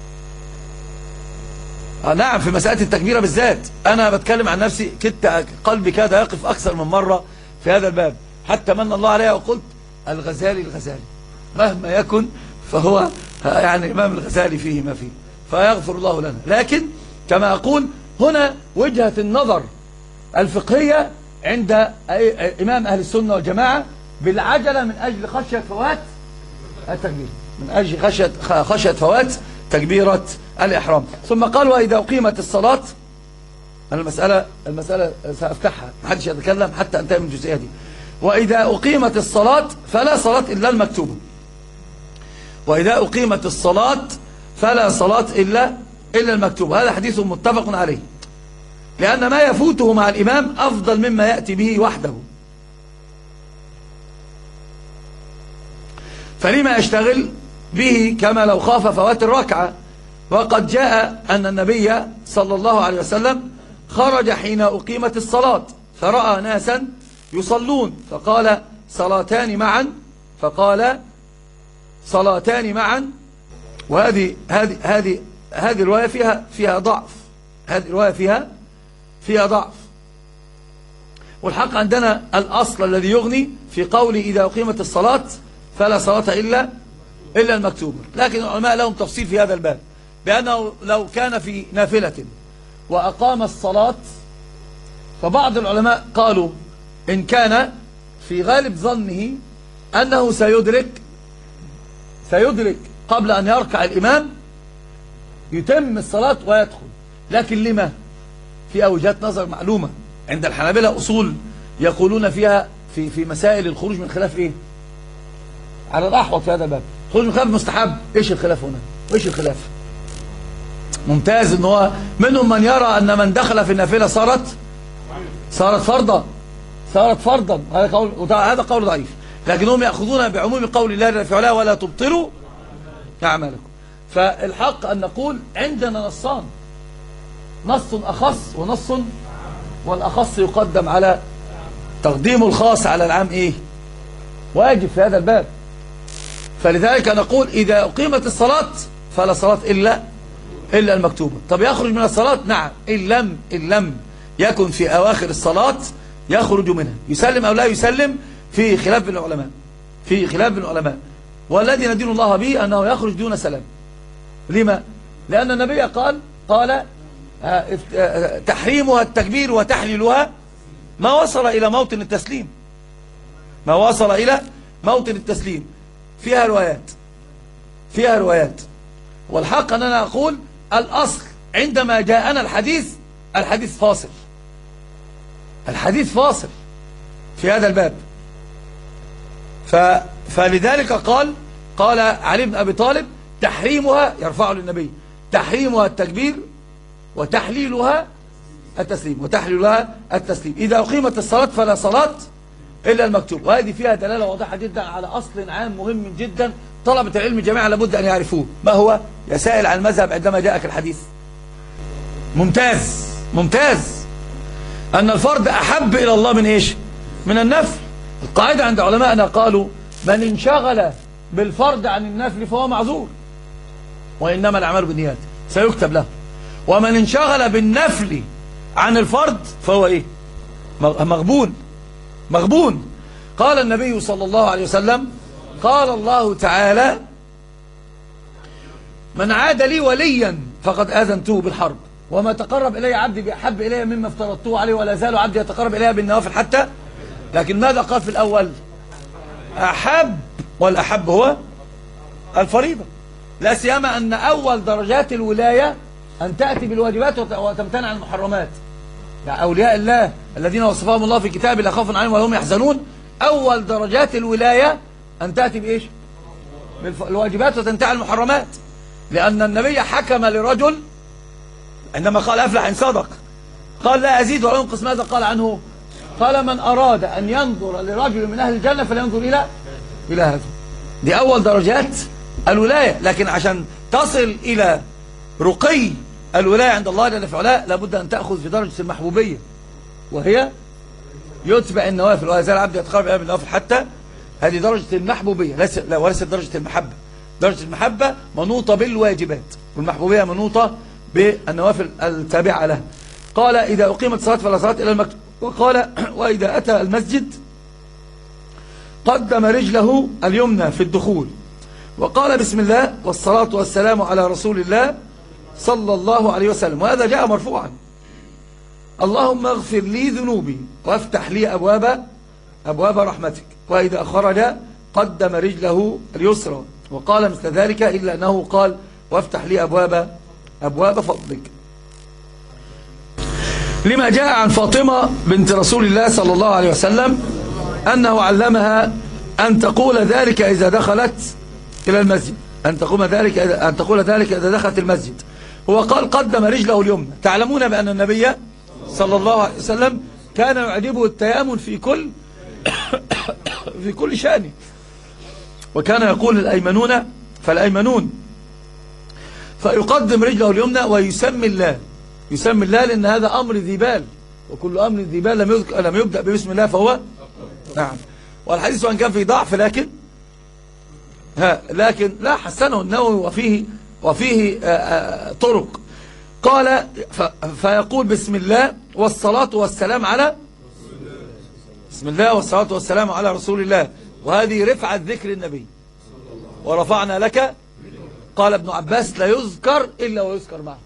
آه نعم في مسألة التكبيرة بالذات أنا بتكلم عن نفسي كنت قلبي كاد يقف أكثر من مرة في هذا الباب حتى من الله عليه وقلت الغزالي الغزالي مهما يكن فهو يعني الإمام الغزالي فيه ما فيه فيغفر الله لنا. لكن كما أقول هنا وجهة النظر الفقهية عند إمام أهل السنة والجماعة بالعجلة من أجل خشية فوات التكبير، من أجل خشية, خشية فوات تكبيرة الإحرام. ثم قال وإذا أقيمت الصلاة، المسألة المسألة سأفتحها ما حدش يتكلم حتى أنتهي من الجزئية دي. وإذا أقيمت الصلاة فلا صلاة إلا المكتوبة. وإذا أقيمت الصلاة فلا صلاة إلا إلا المكتوبة. هذا حديث متفق عليه، لأن ما يفوته مع الإمام أفضل مما يأتي به وحده. فلما يشتغل به كما لو خاف فوات الركعة. وقد جاء أن النبي صلى الله عليه وسلم خرج حين أقيمت الصلاة فرأى ناسا يصلون فقال صلاتان معا فقال صلاتان معا. وهذه هذه هذه هذه الرواية فيها فيها ضعف. هذه الرواية فيها فيها ضعف. والحق عندنا الأصل الذي يغني في قول إذا أقيمت الصلاة فلا صلاة إلا إلا المكتوبة. لكن العلماء لهم تفصيل في هذا الباب بأنه لو كان في نافلة وأقام الصلاة فبعض العلماء قالوا إن كان في غالب ظنه أنه سيدرك سيدرك قبل أن يركع الإمام يتم الصلاة ويدخل. لكن لما؟ في وجهات نظر معلومة عند الحنابلة أصول يقولون فيها في في مسائل الخروج من خلاف إيه؟ على الأحوط في هذا الباب. خروج من خلاف مستحب، إيش الخلاف هنا؟ وإيش الخلاف؟ ممتاز. إن هو منهم من يرى أن من دخل في النافلة صارت صارت فرضا، صارت فرضا. هذا قول، هذا قول ضعيف، لكنهم يأخذون بعموم قول الله جل في علاه ولا تبطلوا أعمالكم. فالحق أن نقول عندنا نصان، نص أخص ونص، والأخص يقدم على تقديم الخاص على العام إيه؟ واجب في هذا الباب. فلذلك نقول إذا أقيمت الصلاة فلا صلاة إلا إلا المكتوبة. طب يخرج من الصلاة؟ نعم، إن لم إن لم يكن في أواخر الصلاة يخرج منها، يسلم أو لا يسلم، في خلاف بين العلماء، في خلاف بين العلماء. والذي ندين الله به أنه يخرج دون سلام. لما؟ لأن النبي قال قال تحريمها التكبير وتحليلها ما وصل إلى موطن التسليم، ما وصل إلى موطن التسليم. فيها روايات، فيها روايات. والحق أننا أقول الأصل عندما جاءنا الحديث، الحديث فاصل، الحديث فاصل في هذا الباب. ف فلذلك قال قال علي بن أبي طالب تحريمها، يرفعه للنبي، تحريمها التكبير وتحليلها التسليم، وتحليلها التسليم. إذا أقيمت الصلاة فلا صلاة إلا المكتوب. وهذه فيها دلالة واضحة جدا على أصل عام مهم جدا طلبة العلم جميعا لابد أن يعرفوه. ما هو؟ يا سائل عن المذهب عندما جاءك الحديث. ممتاز ممتاز. أن الفرض أحب إلى الله من إيش؟ من النفل. القاعدة عند علماءنا قالوا من انشغل بالفرض عن النفل فهو معذور، وإنما الأعمال بالنيات، سيكتب له. ومن انشغل بالنفل عن الفرض فهو إيه؟ مغبون، مغبون. قال النبي صلى الله عليه وسلم، قال الله تعالى من عاد لي وليا فقد آذنته بالحرب، وما تقرب إلي عبدي بأحب إلي مما افترضته عليه، ولا زال عبدي يتقرب إلي بالنوافل حتى. لكن ماذا قال في الأول؟ أحب، والأحب هو الفريضة. لا سيما أن أول درجات الولاية أن تأتي بالواجبات وتمتنع عن المحرمات. يعني أولياء الله الذين وصفهم الله في كتابه لا خوف عليهم ولا هم يحزنون، أول درجات الولاية أن تأتي بإيش؟ بالواجبات وتنتهي عن المحرمات. لأن النبي حكم لرجل عندما قال أفلح إن صدق، قال لا أزيد ولا أنقص. ماذا قال عنه؟ قال من أراد أن ينظر لرجل من أهل الجنة فلينظر إلى إلى هذا. دي أول درجات الولاية. لكن عشان تصل إلى رقي الولاية عند الله جل في علاه لابد أن تأخذ في درجة المحبوبية، وهي يتبع النوافل، ولا زال العبد يتقرب إلى بالنوافل حتى. هذه درجة المحبوبية، ليس لا وليست درجة المحبة. درجة المحبة منوطة بالواجبات، والمحبوبية منوطة بالنوافل التابعة لها. قال إذا أقيمت الصلاة فلا صلاة إلا المكتوب. وقال وإذا أتى المسجد قدم رجله اليمنى في الدخول، وقال بسم الله والصلاة والسلام على رسول الله صلى الله عليه وسلم. وهذا جاء مرفوعا، اللهم اغفر لي ذنوبي وافتح لي أبواب أبواب رحمتك. وإذا خرج قدم رجله اليسرى، وقال مثل ذلك إلا أنه قال وافتح لي أبواب أبواب فضلك، لما جاء عن فاطمة بنت رسول الله صلى الله عليه وسلم أنه علمها أن تقول ذلك إذا دخلت إلى المسجد، أن تقول ذلك أن تقول ذلك إذا دخلت المسجد. هو قال قدم رجله اليمنى. تعلمون بأن النبي صلى الله عليه وسلم كان يعجبه التيامن في كل في كل شأنه، وكان يقول الأيمنون فالأيمنون، فيقدم رجله اليمنى ويسمي الله، يسمي الله، لأن هذا أمر ذي بال، وكل أمر ذي بال لم يذكر لم يبدأ ببسم الله فهو نعم. والحديث وأن كان فيه ضعف لكن ها لكن لا حسنه النووي وفيه وفيه آآ آآ طرق. قال فيقول بسم الله والصلاة والسلام على بسم الله والصلاة والسلام على رسول الله. وهذه رفعة ذكر النبي، ورفعنا لك. قال ابن عباس لا يذكر إلا ويذكر معه،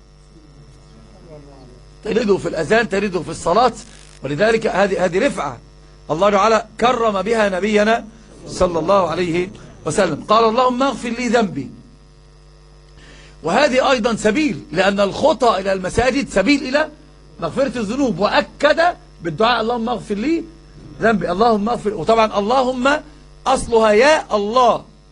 تريده في الأذان تريده في الصلاة. ولذلك هذه هذه رفعة الله تعالى كرم بها نبينا صلى الله عليه وسلم. قال اللهم اغفر لي ذنبي، وهذه أيضا سبيل، لأن الخطى إلى المساجد سبيل إلى مغفرة الذنوب. وأكد بالدعاء اللهم اغفر لي ذنبي، اللهم اغفر. وطبعا اللهم أصلها يا الله،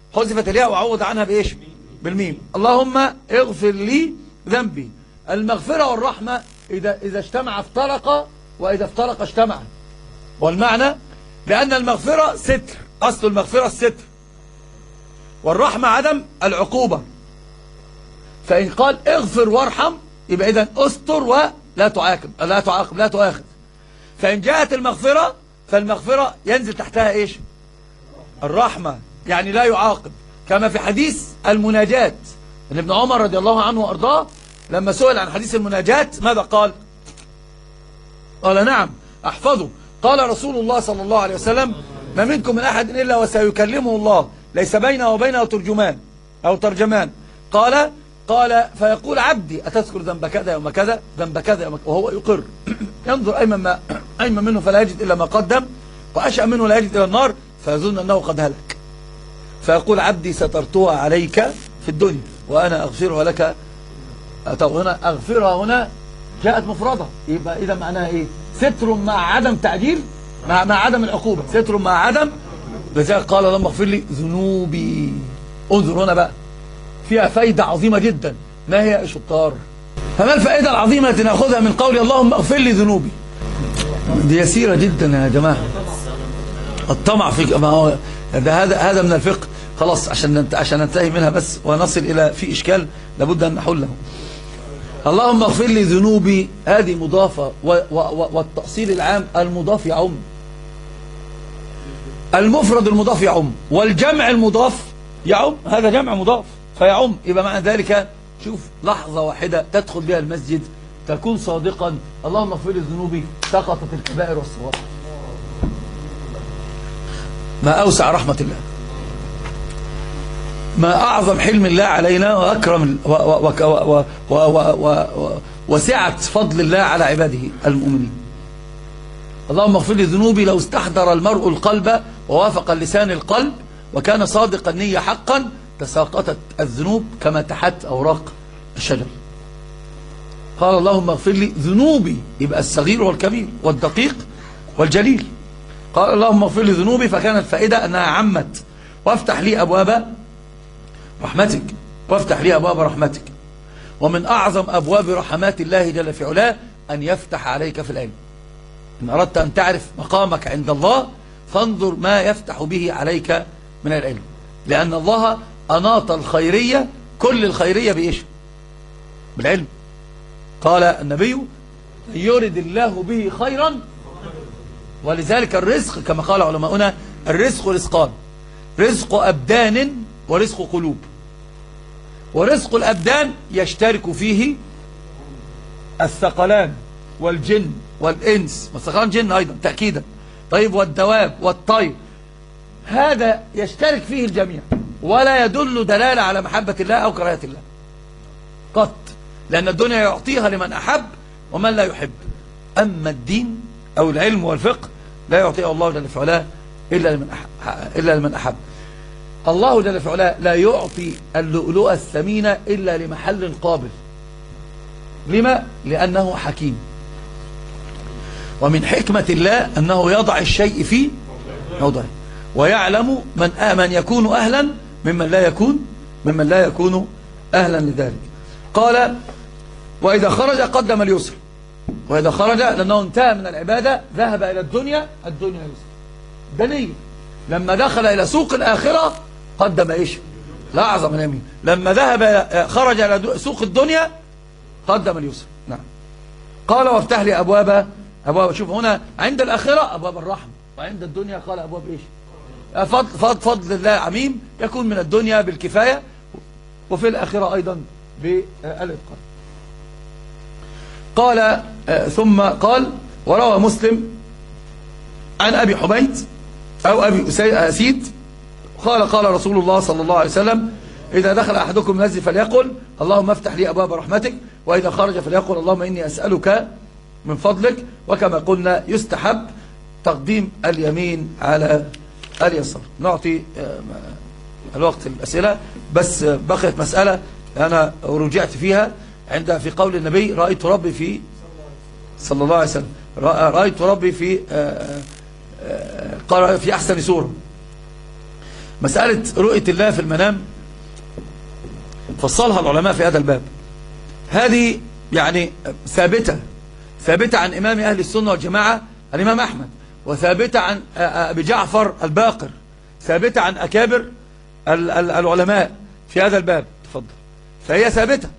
حذفت الياء وعوض عنها بإيش؟ بالميم. اللهم اغفر لي ذنبي. المغفرة والرحمة إذا, إذا اجتمع افترق، وإذا افترق اجتمع. والمعنى لأن المغفرة ستر، أصل المغفرة الستر، والرحمة عدم العقوبة. فإن قال اغفر وارحم يبقى إذن استر ولا تعاقب، لا تعاقب لا تؤاخذ. فإن جاءت المغفرة فالمغفرة ينزل تحتها إيش؟ الرحمة، يعني لا يعاقب. كما في حديث المناجات ان ابن عمر رضي الله عنه وأرضاه لما سئل عن حديث المناجات ماذا قال؟ قال نعم أحفظه. قال رسول الله صلى الله عليه وسلم ما منكم من أحد إلا وسيكلمه الله ليس بينه وبينه ترجمان أو ترجمان. قال قال فيقول عبدي أتذكر ذنب كذا يوم كذا ذنب كذا يوم كذا، وهو يقر. ينظر أيمن ما أيمن منه فلا يجد إلا ما قدم، وأشأم منه لا يجد إلا النار، فيظن أنه قد هلك. فيقول عبدي سترتها عليك في الدنيا وأنا أغفرها لك. طب هنا أغفرها هنا جاءت مفردة، يبقى إذا معناها إيه؟ ستر مع عدم تعجيل، مع, مع عدم العقوبة، ستر مع عدم. لذلك قال اللهم اغفر لي ذنوبي. انظر هنا بقى فيها فايدة عظيمة جدا. ما هي يا شطار؟ فما الفائدة العظيمة التي نأخذها من قول اللهم اغفر لي ذنوبي؟ دي يسيرة جدا يا جماعة. الطمع في ما هو ده، هذا هذا من الفقه. خلاص عشان عشان ننتهي منها بس ونصل إلى في إشكال لابد أن نحله. اللهم اغفر لي ذنوبي هذه مضافة، والتأصيل العام المضاف يعم، المفرد المضاف يعم، والجمع المضاف يعم. هذا جمع مضاف فيعم. يبقى معنى ذلك شوف لحظة واحدة تدخل بها المسجد تكون صادقا اللهم اغفر لي ذنوبي سقطت الكبائر والصغائر. ما أوسع رحمة الله، ما أعظم حلم الله علينا، وأكرم وسعة فضل الله على عباده المؤمنين. اللهم اغفر لي ذنوبي لو استحضر المرء القلب ووافق اللسان القلب وكان صادق النية حقا تساقطت الذنوب كما تحت أوراق الشجر. قال اللهم اغفر لي ذنوبي، يبقى الصغير والكبير والدقيق والجليل. قال اللهم اغفر لي ذنوبي، فكانت فائدة أنها عمت. وافتح لي أبواب رحمتك، وافتح لي أبواب رحمتك. ومن أعظم أبواب رحمات الله جل في علاه أن يفتح عليك في العلم. إن أردت أن تعرف مقامك عند الله فانظر ما يفتح به عليك من العلم، لأن الله أناط الخيرية، كل الخيرية بإيش؟ بالعلم. قال النبي يرد الله به خيرا، ولذلك الرزق كما قال علماؤنا الرزق رزقان، رزق أبدان ورزق قلوب. ورزق الأبدان يشترك فيه الثقلان والجن والإنس، والثقلان جن أيضا تأكيدا. طيب والدواب والطير، هذا يشترك فيه الجميع، ولا يدل دلالة على محبة الله أو كراهية الله قط، لأن الدنيا يعطيها لمن أحب ومن لا يحب. أما الدين أو العلم والفقه لا يعطيه الله جل في علاه إلا لمن أحب, إلا لمن أحب. الله جل في علاه لا يعطي اللؤلؤة الثمينة إلا لمحل قابل. لما؟ لأنه حكيم. ومن حكمة الله أنه يضع الشيء في موضعه، ويعلم من آمن يكون أهلا ممن لا يكون ممن لا يكون أهلا لذلك. قال وإذا خرج قدم اليسر، وإذا خرج لأنه انتهى من العبادة ذهب إلى الدنيا، الدنيا يسر دنيا. لما دخل إلى سوق الآخرة قدم إيش؟ لا أعظم اليمين. لما ذهب خرج إلى سوق الدنيا قدم اليسر. نعم. قال وافتح لي أبواب أبواب شوف هنا عند الآخرة أبواب الرحمة، وعند الدنيا قال أبواب إيش؟ فضل, فضل, فضل الله عميم يكون من الدنيا بالكفاية، وفي الآخرة أيضا بالإتقان. قال ثم قال وروى مسلم عن أبي حميد أو أبي أسيد قال قال رسول الله صلى الله عليه وسلم إذا دخل أحدكم المسجد فليقل اللهم افتح لي أبواب رحمتك، وإذا خرج فليقل اللهم إني أسألك من فضلك. وكما قلنا يستحب تقديم اليمين على اليسار. نعطي الوقت الأسئلة، بس بقيت مسألة أنا رجعت فيها عند في قول النبي رأيت ربي في صلى الله عليه وسلم رأيت ربي في قال في أحسن سورة. مسألة رؤية الله في المنام فصلها العلماء في هذا الباب. هذه يعني ثابتة ثابتة عن إمام أهل السنة والجماعة الإمام أحمد، وثابتة عن أبي جعفر الباقر، ثابتة عن أكابر العلماء في هذا الباب. تفضل. فهي ثابتة.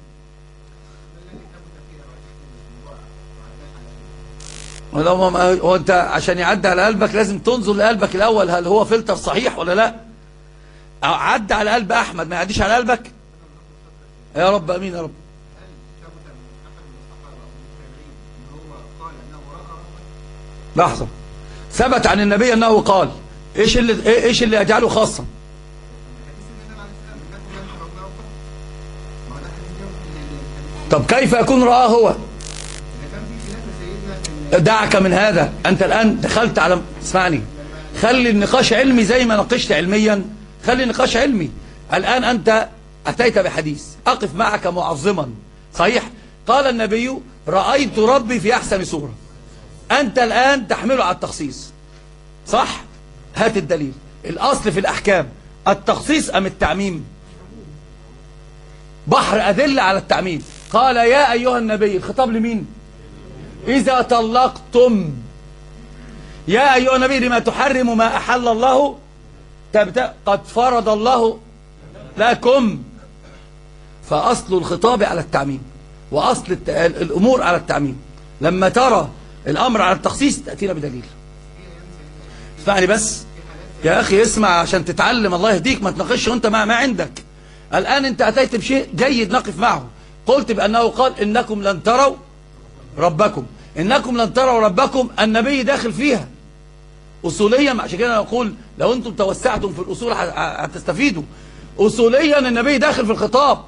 هو أنت عشان يعدي على قلبك لازم تنظر لقلبك الأول، هل هو فلتر صحيح ولا لا؟ عدى على قلب أحمد ما يعديش على قلبك؟ يا رب أمين يا رب. لحظة. ثبت عن النبي أنه قال إيش اللي إيش اللي أجعله خاصا؟ طب كيف يكون رآه هو؟ دعك من هذا. أنت الآن دخلت على، اسمعني، خلي النقاش علمي زي ما ناقشت علميا، خلي النقاش علمي. الآن أنت أتيت بحديث، أقف معك معظما. صحيح؟ قال النبي رأيت ربي في أحسن صورة. أنت الآن تحمله على التخصيص، صح؟ هات الدليل. الأصل في الأحكام التخصيص أم التعميم؟ بحر أدلة على التعميم. قال يا أيها النبي، الخطاب لمين؟ إذا طلقتم، يا أيها النبي لما تحرم ما أحل الله قد فرض الله لكم. فأصل الخطاب على التعميم، وأصل الأمور على التعميم. لما ترى الأمر على التخصيص تأتينا بدليل. اسمعني بس يا أخي، اسمع عشان تتعلم، الله يهديك. ما تناقش وانت ما, ما عندك. الآن انت أتيت بشيء جيد نقف معه. قلت بأنه قال إنكم لن تروا ربكم. إنكم لن تروا ربكم، النبي داخل فيها أصوليا. عشان كده نقول لو انتم توسعتم في الأصول هتستفيدوا. أصوليا النبي داخل في الخطاب.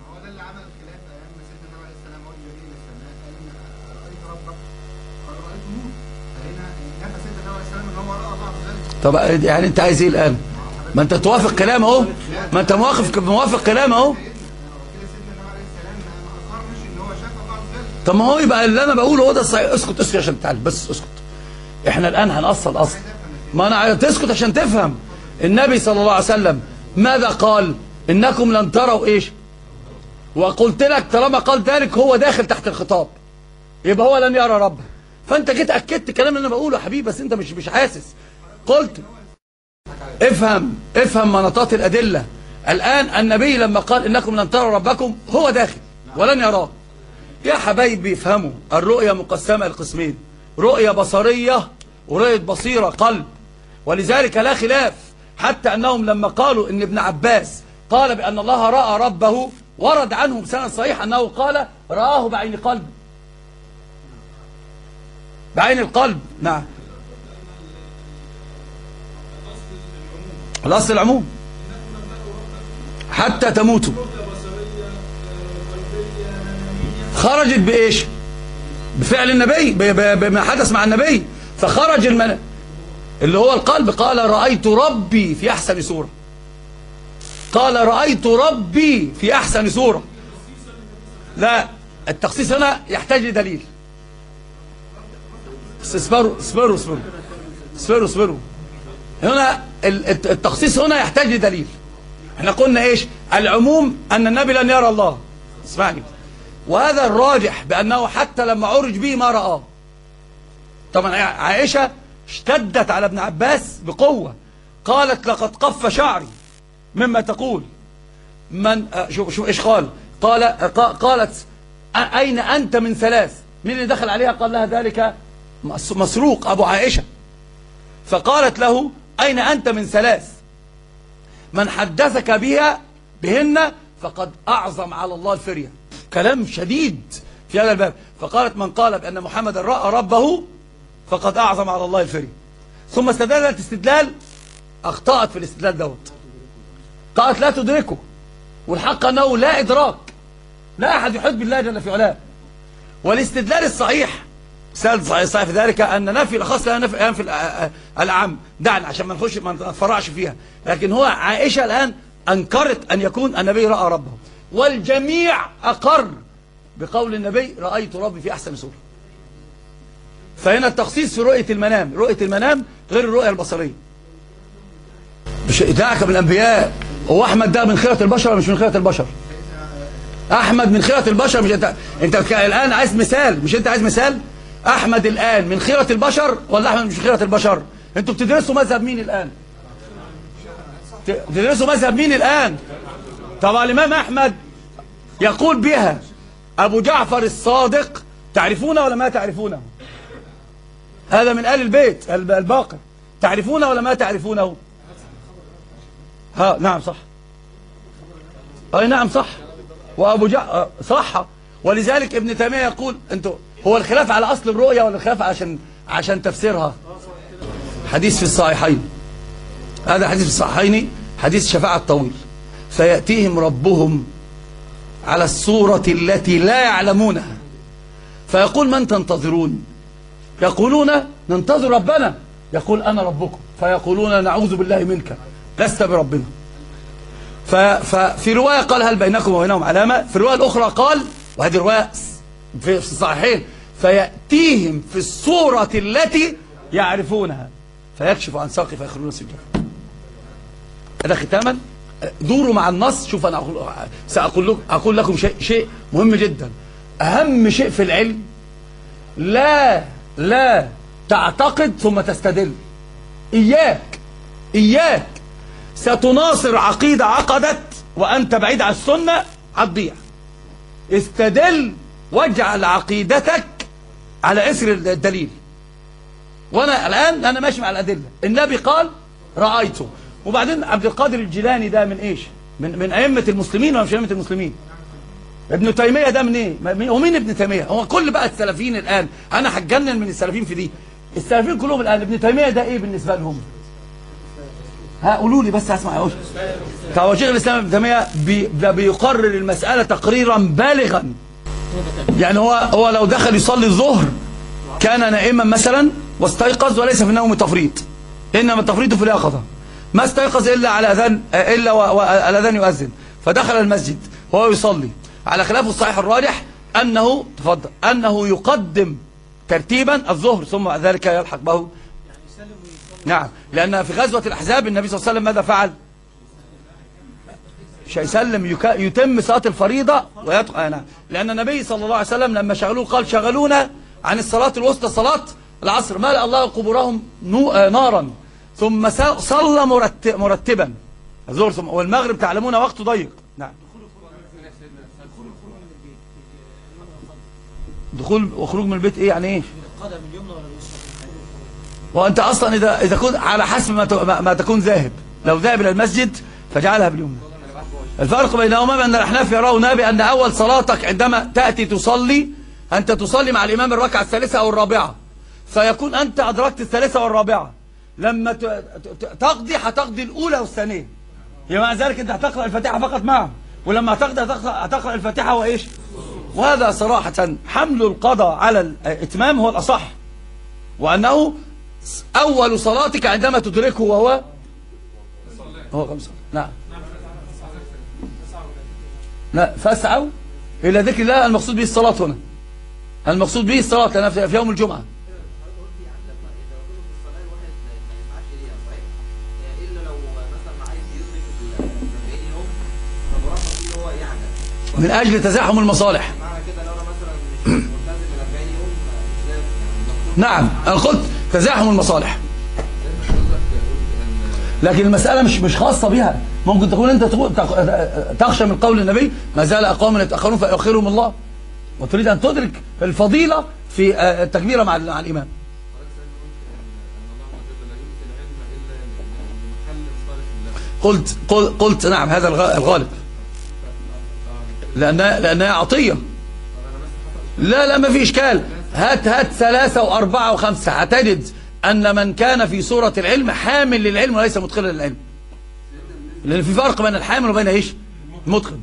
طب يعني انت عايز ايه الان؟ ما انت توافق كلام اهو، ما انت موافق موافق كلام اهو. طب ما هو يبقى اللي انا بقوله هو ده الصحيح. اسكت اسكت عشان تتعلم، بس اسكت. احنا الان هنأصل اصل. ما انا تسكت عشان تفهم. النبي صلى الله عليه وسلم ماذا قال؟ انكم لن تروا ايش؟ وقلت لك طالما قال ذلك هو داخل تحت الخطاب، يبقى هو لن يرى ربه. فانت جيت اكدت الكلام اللي انا بقوله يا حبيبي، بس انت مش مش حاسس. قلت افهم افهم مناطات الأدلة. الآن النبي لما قال إنكم لن تروا ربكم هو داخل ولن يراه. يا حبايبي افهموا، الرؤية مقسمة لقسمين، رؤية بصرية ورؤية بصيرة قلب. ولذلك لا خلاف حتى أنهم لما قالوا إن ابن عباس قال بأن الله رأى ربه، ورد عنهم سند صحيح أنه قال رآه بعين قلب، بعين القلب. نعم. الأصل العموم حتى تموتوا. خرجت بإيش؟ بفعل النبي، بما حدث مع النبي. فخرج المن... اللي هو القلب. قال رأيت ربي في أحسن صورة. قال رأيت ربي في أحسن صورة. لا، التخصيص هنا يحتاج لدليل. اصبروا اصبروا اصبروا اصبروا اصبروا هنا التخصيص هنا يحتاج لدليل. احنا قلنا ايش؟ العموم ان النبي لن يرى الله. اسمعني، وهذا الراجح بانه حتى لما عرج به ما رآه. طبعا عائشة اشتدت على ابن عباس بقوة، قالت لقد قف شعري مما تقول. من شوف شوف ايش قال. قال قالت اين انت من ثلاث؟ مين اللي دخل عليها قال لها ذلك؟ مسروق ابو عائشة. فقالت له أين أنت من ثلاث؟ من حدثك بها بهن فقد أعظم على الله الفرية. كلام شديد في هذا الباب. فقالت من قال بأن محمد رأى ربه فقد أعظم على الله الفرية. ثم استدلت استدلال أخطأت في الاستدلال دوت. قالت لا تدركه، والحق أنه لا إدراك، لا أحد يحب الله جل في علاه. والاستدلال الصحيح سأل صحيح في ذلك أن نفي الخاص لا نفي في الأعم. دعنا عشان ما نخش ما نتفرعش فيها. لكن هو عائشة الآن أنكرت أن يكون النبي رأى ربه، والجميع أقر بقول النبي رأيت ربي في أحسن صورة. فهنا التخصيص في رؤية المنام. رؤية المنام غير الرؤية البصرية. مش دعك من الانبياء. هو احمد ده من خيرة البشر ولا مش من خيرة البشر؟ احمد من خيرة البشر. مش انت انت الان عايز مثال؟ مش انت عايز مثال؟ احمد الان من خيرة البشر ولا احمد مش من خيرة البشر؟ انتوا بتدرسوا مذهب مين الان؟ بتدرسوا مذهب مين الان؟ طبعا الامام احمد يقول بها ابو جعفر الصادق، تعرفونه ولا ما تعرفونه؟ هذا من آل البيت الباقر، تعرفونه ولا ما تعرفونه؟ ها نعم صح. اي نعم صح. وابو جعفر صح. ولذلك ابن تيمية يقول انتوا هو الخلاف على اصل الرؤيا ولا الخلاف عشان عشان تفسيرها؟ حديث في الصحيحين، هذا حديث في الصحيحين، حديث الشفاعة الطويل. فيأتيهم ربهم على الصورة التي لا يعلمونها فيقول من تنتظرون؟ يقولون ننتظر ربنا. يقول أنا ربكم. فيقولون نعوذ بالله منك لست بربنا. ففي رواية قال هل بينكم وبينهم علامة، في الرواية الأخرى قال، وهذه رواية في الصحيحين، فيأتيهم في الصورة التي يعرفونها فيكشف عن ساقه فيخرجون سجدا. هذا ختاما دوروا مع النص. شوف أنا أقول سأقول لكم أقول لكم شيء شيء مهم جدا. أهم شيء في العلم لا لا تعتقد ثم تستدل. إياك إياك ستناصر عقيدة عقدت وأنت بعيد عن السنة هتضيع. استدل واجعل عقيدتك على إثر الدليل. وأنا الآن أنا ماشي مع الأدلة. النبي قال رأيته. وبعدين عبد القادر الجيلاني ده من إيش؟ من من أئمة المسلمين ولا مش أئمة المسلمين؟ ابن تيمية ده من إيه؟ هو مين ابن تيمية؟ هو كل بقى السلفيين الآن، أنا هتجنن من السلفيين في دي. السلفيين كلهم الآن ابن تيمية ده إيه بالنسبة لهم؟ ها قولوا لي بس هسمع يا وش. طب شيخ الإسلام ابن تيمية بي بيقرر المسألة تقريرا بالغا. يعني هو هو لو دخل يصلي الظهر كان نائما مثلا واستيقظ وليس في النوم تفريط، إنما التفريط في اليقظة. ما استيقظ إلا على أذان إلا والأذان يؤذن، فدخل المسجد وهو يصلي. على خلاف الصحيح الراجح أنه تفضل أنه يقدم ترتيبا الظهر ثم ذلك يلحق به. نعم، لأن في غزوة الأحزاب النبي صلى الله عليه وسلم ماذا فعل؟ مش هيسلم يك... يتم صلاة الفريضة ويدخل. آه نعم. لأن النبي صلى الله عليه وسلم لما شغلوه قال شغلونا عن الصلاة الوسطى صلاة العصر ملأ الله قبورهم نو... آه نارا ثم صلى مرتب... مرتبا الظهر ثم والمغرب تعلمون وقته ضيق. نعم. دخول وخروج من البيت ايه يعني ايه؟ القدم اليمنى ولا اليسرى؟ وانت اصلا اذا اذا كنت على حسب ما ما تكون ذاهب، لو ذاهب الى المسجد فجعلها باليمنى. الفرق بينهما ان الاحناف يرون بان اول صلاتك عندما تاتي تصلي انت تصلي مع الامام الركعه الثالثه او الرابعه، فيكون انت ادركت الثالثه والرابعه. لما تقضي هتقضي الاولى والثانيه، يبقى مع ذلك انت هتقرا الفاتحه فقط معه، ولما هتقضي هتقرا الفاتحه وايش؟ وهذا صراحة حمل القضاء على الإتمام هو الأصح، وأنه أول صلاتك عندما تدركه وهو هو خمسة. نعم. لا فاسعوا إلى ذكر الله. المقصود به الصلاة هنا، المقصود به الصلاة لأن في يوم الجمعة. من أجل تزاحم المصالح. نعم أنا قلت تزاحم المصالح، لكن المسألة مش مش خاصة بها. ممكن تكون أنت تخشى من قول النبي ما زال أقوام يتأخرون فيؤخرهم الله، وتريد أن تدرك الفضيلة في التكبيرة مع الإمام. قلت قلت, قلت نعم هذا الغالب، لأنها لأنها عطية. لا لا ما في إشكال. هات هات ثلاثة وأربعة وخمسة هتجد أن من كان في صورة العلم حامل للعلم وليس مدخلا للعلم، لأن في فرق بين الحامل وبين إيش؟ المدخل.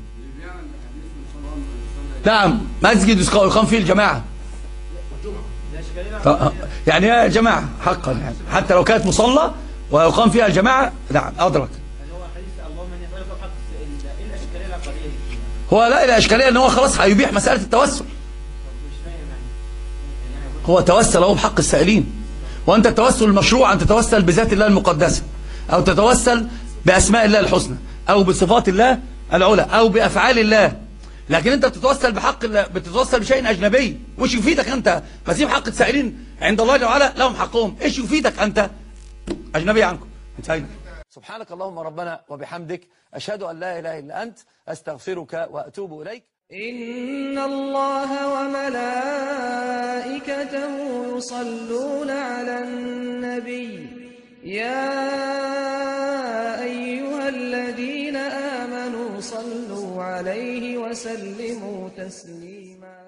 نعم مسجد يقام فيه الجماعة، يعني يا جماعة حقا يعني حتى لو كانت مصلى ويقام فيها الجماعة. نعم أدرك. هو لا إلى إشكالية أنه خلاص هيبيح مسألة التوسل. هو توسل هو بحق السائلين، وأنت التوسل المشروع أن تتوسل بذات الله المقدسة، أو تتوسل بأسماء الله الحسنى أو بصفات الله العلى أو بأفعال الله. لكن أنت بتتوسل بحق الله، بتتوسل بشيء أجنبي، وإيش يفيدك أنت؟ مسيب حق السائلين عند الله جل وعلا لهم حقهم، إيش يفيدك أنت؟ أجنبي عنكم. انتهينا. سبحانك اللهم ربنا وبحمدك، أشهد أن لا إله إلا أنت، أستغفرك وأتوب إليك. إن الله وملائكته يصلون على النبي يا أيها الذين آمنوا صلوا عليه وسلموا تسليما.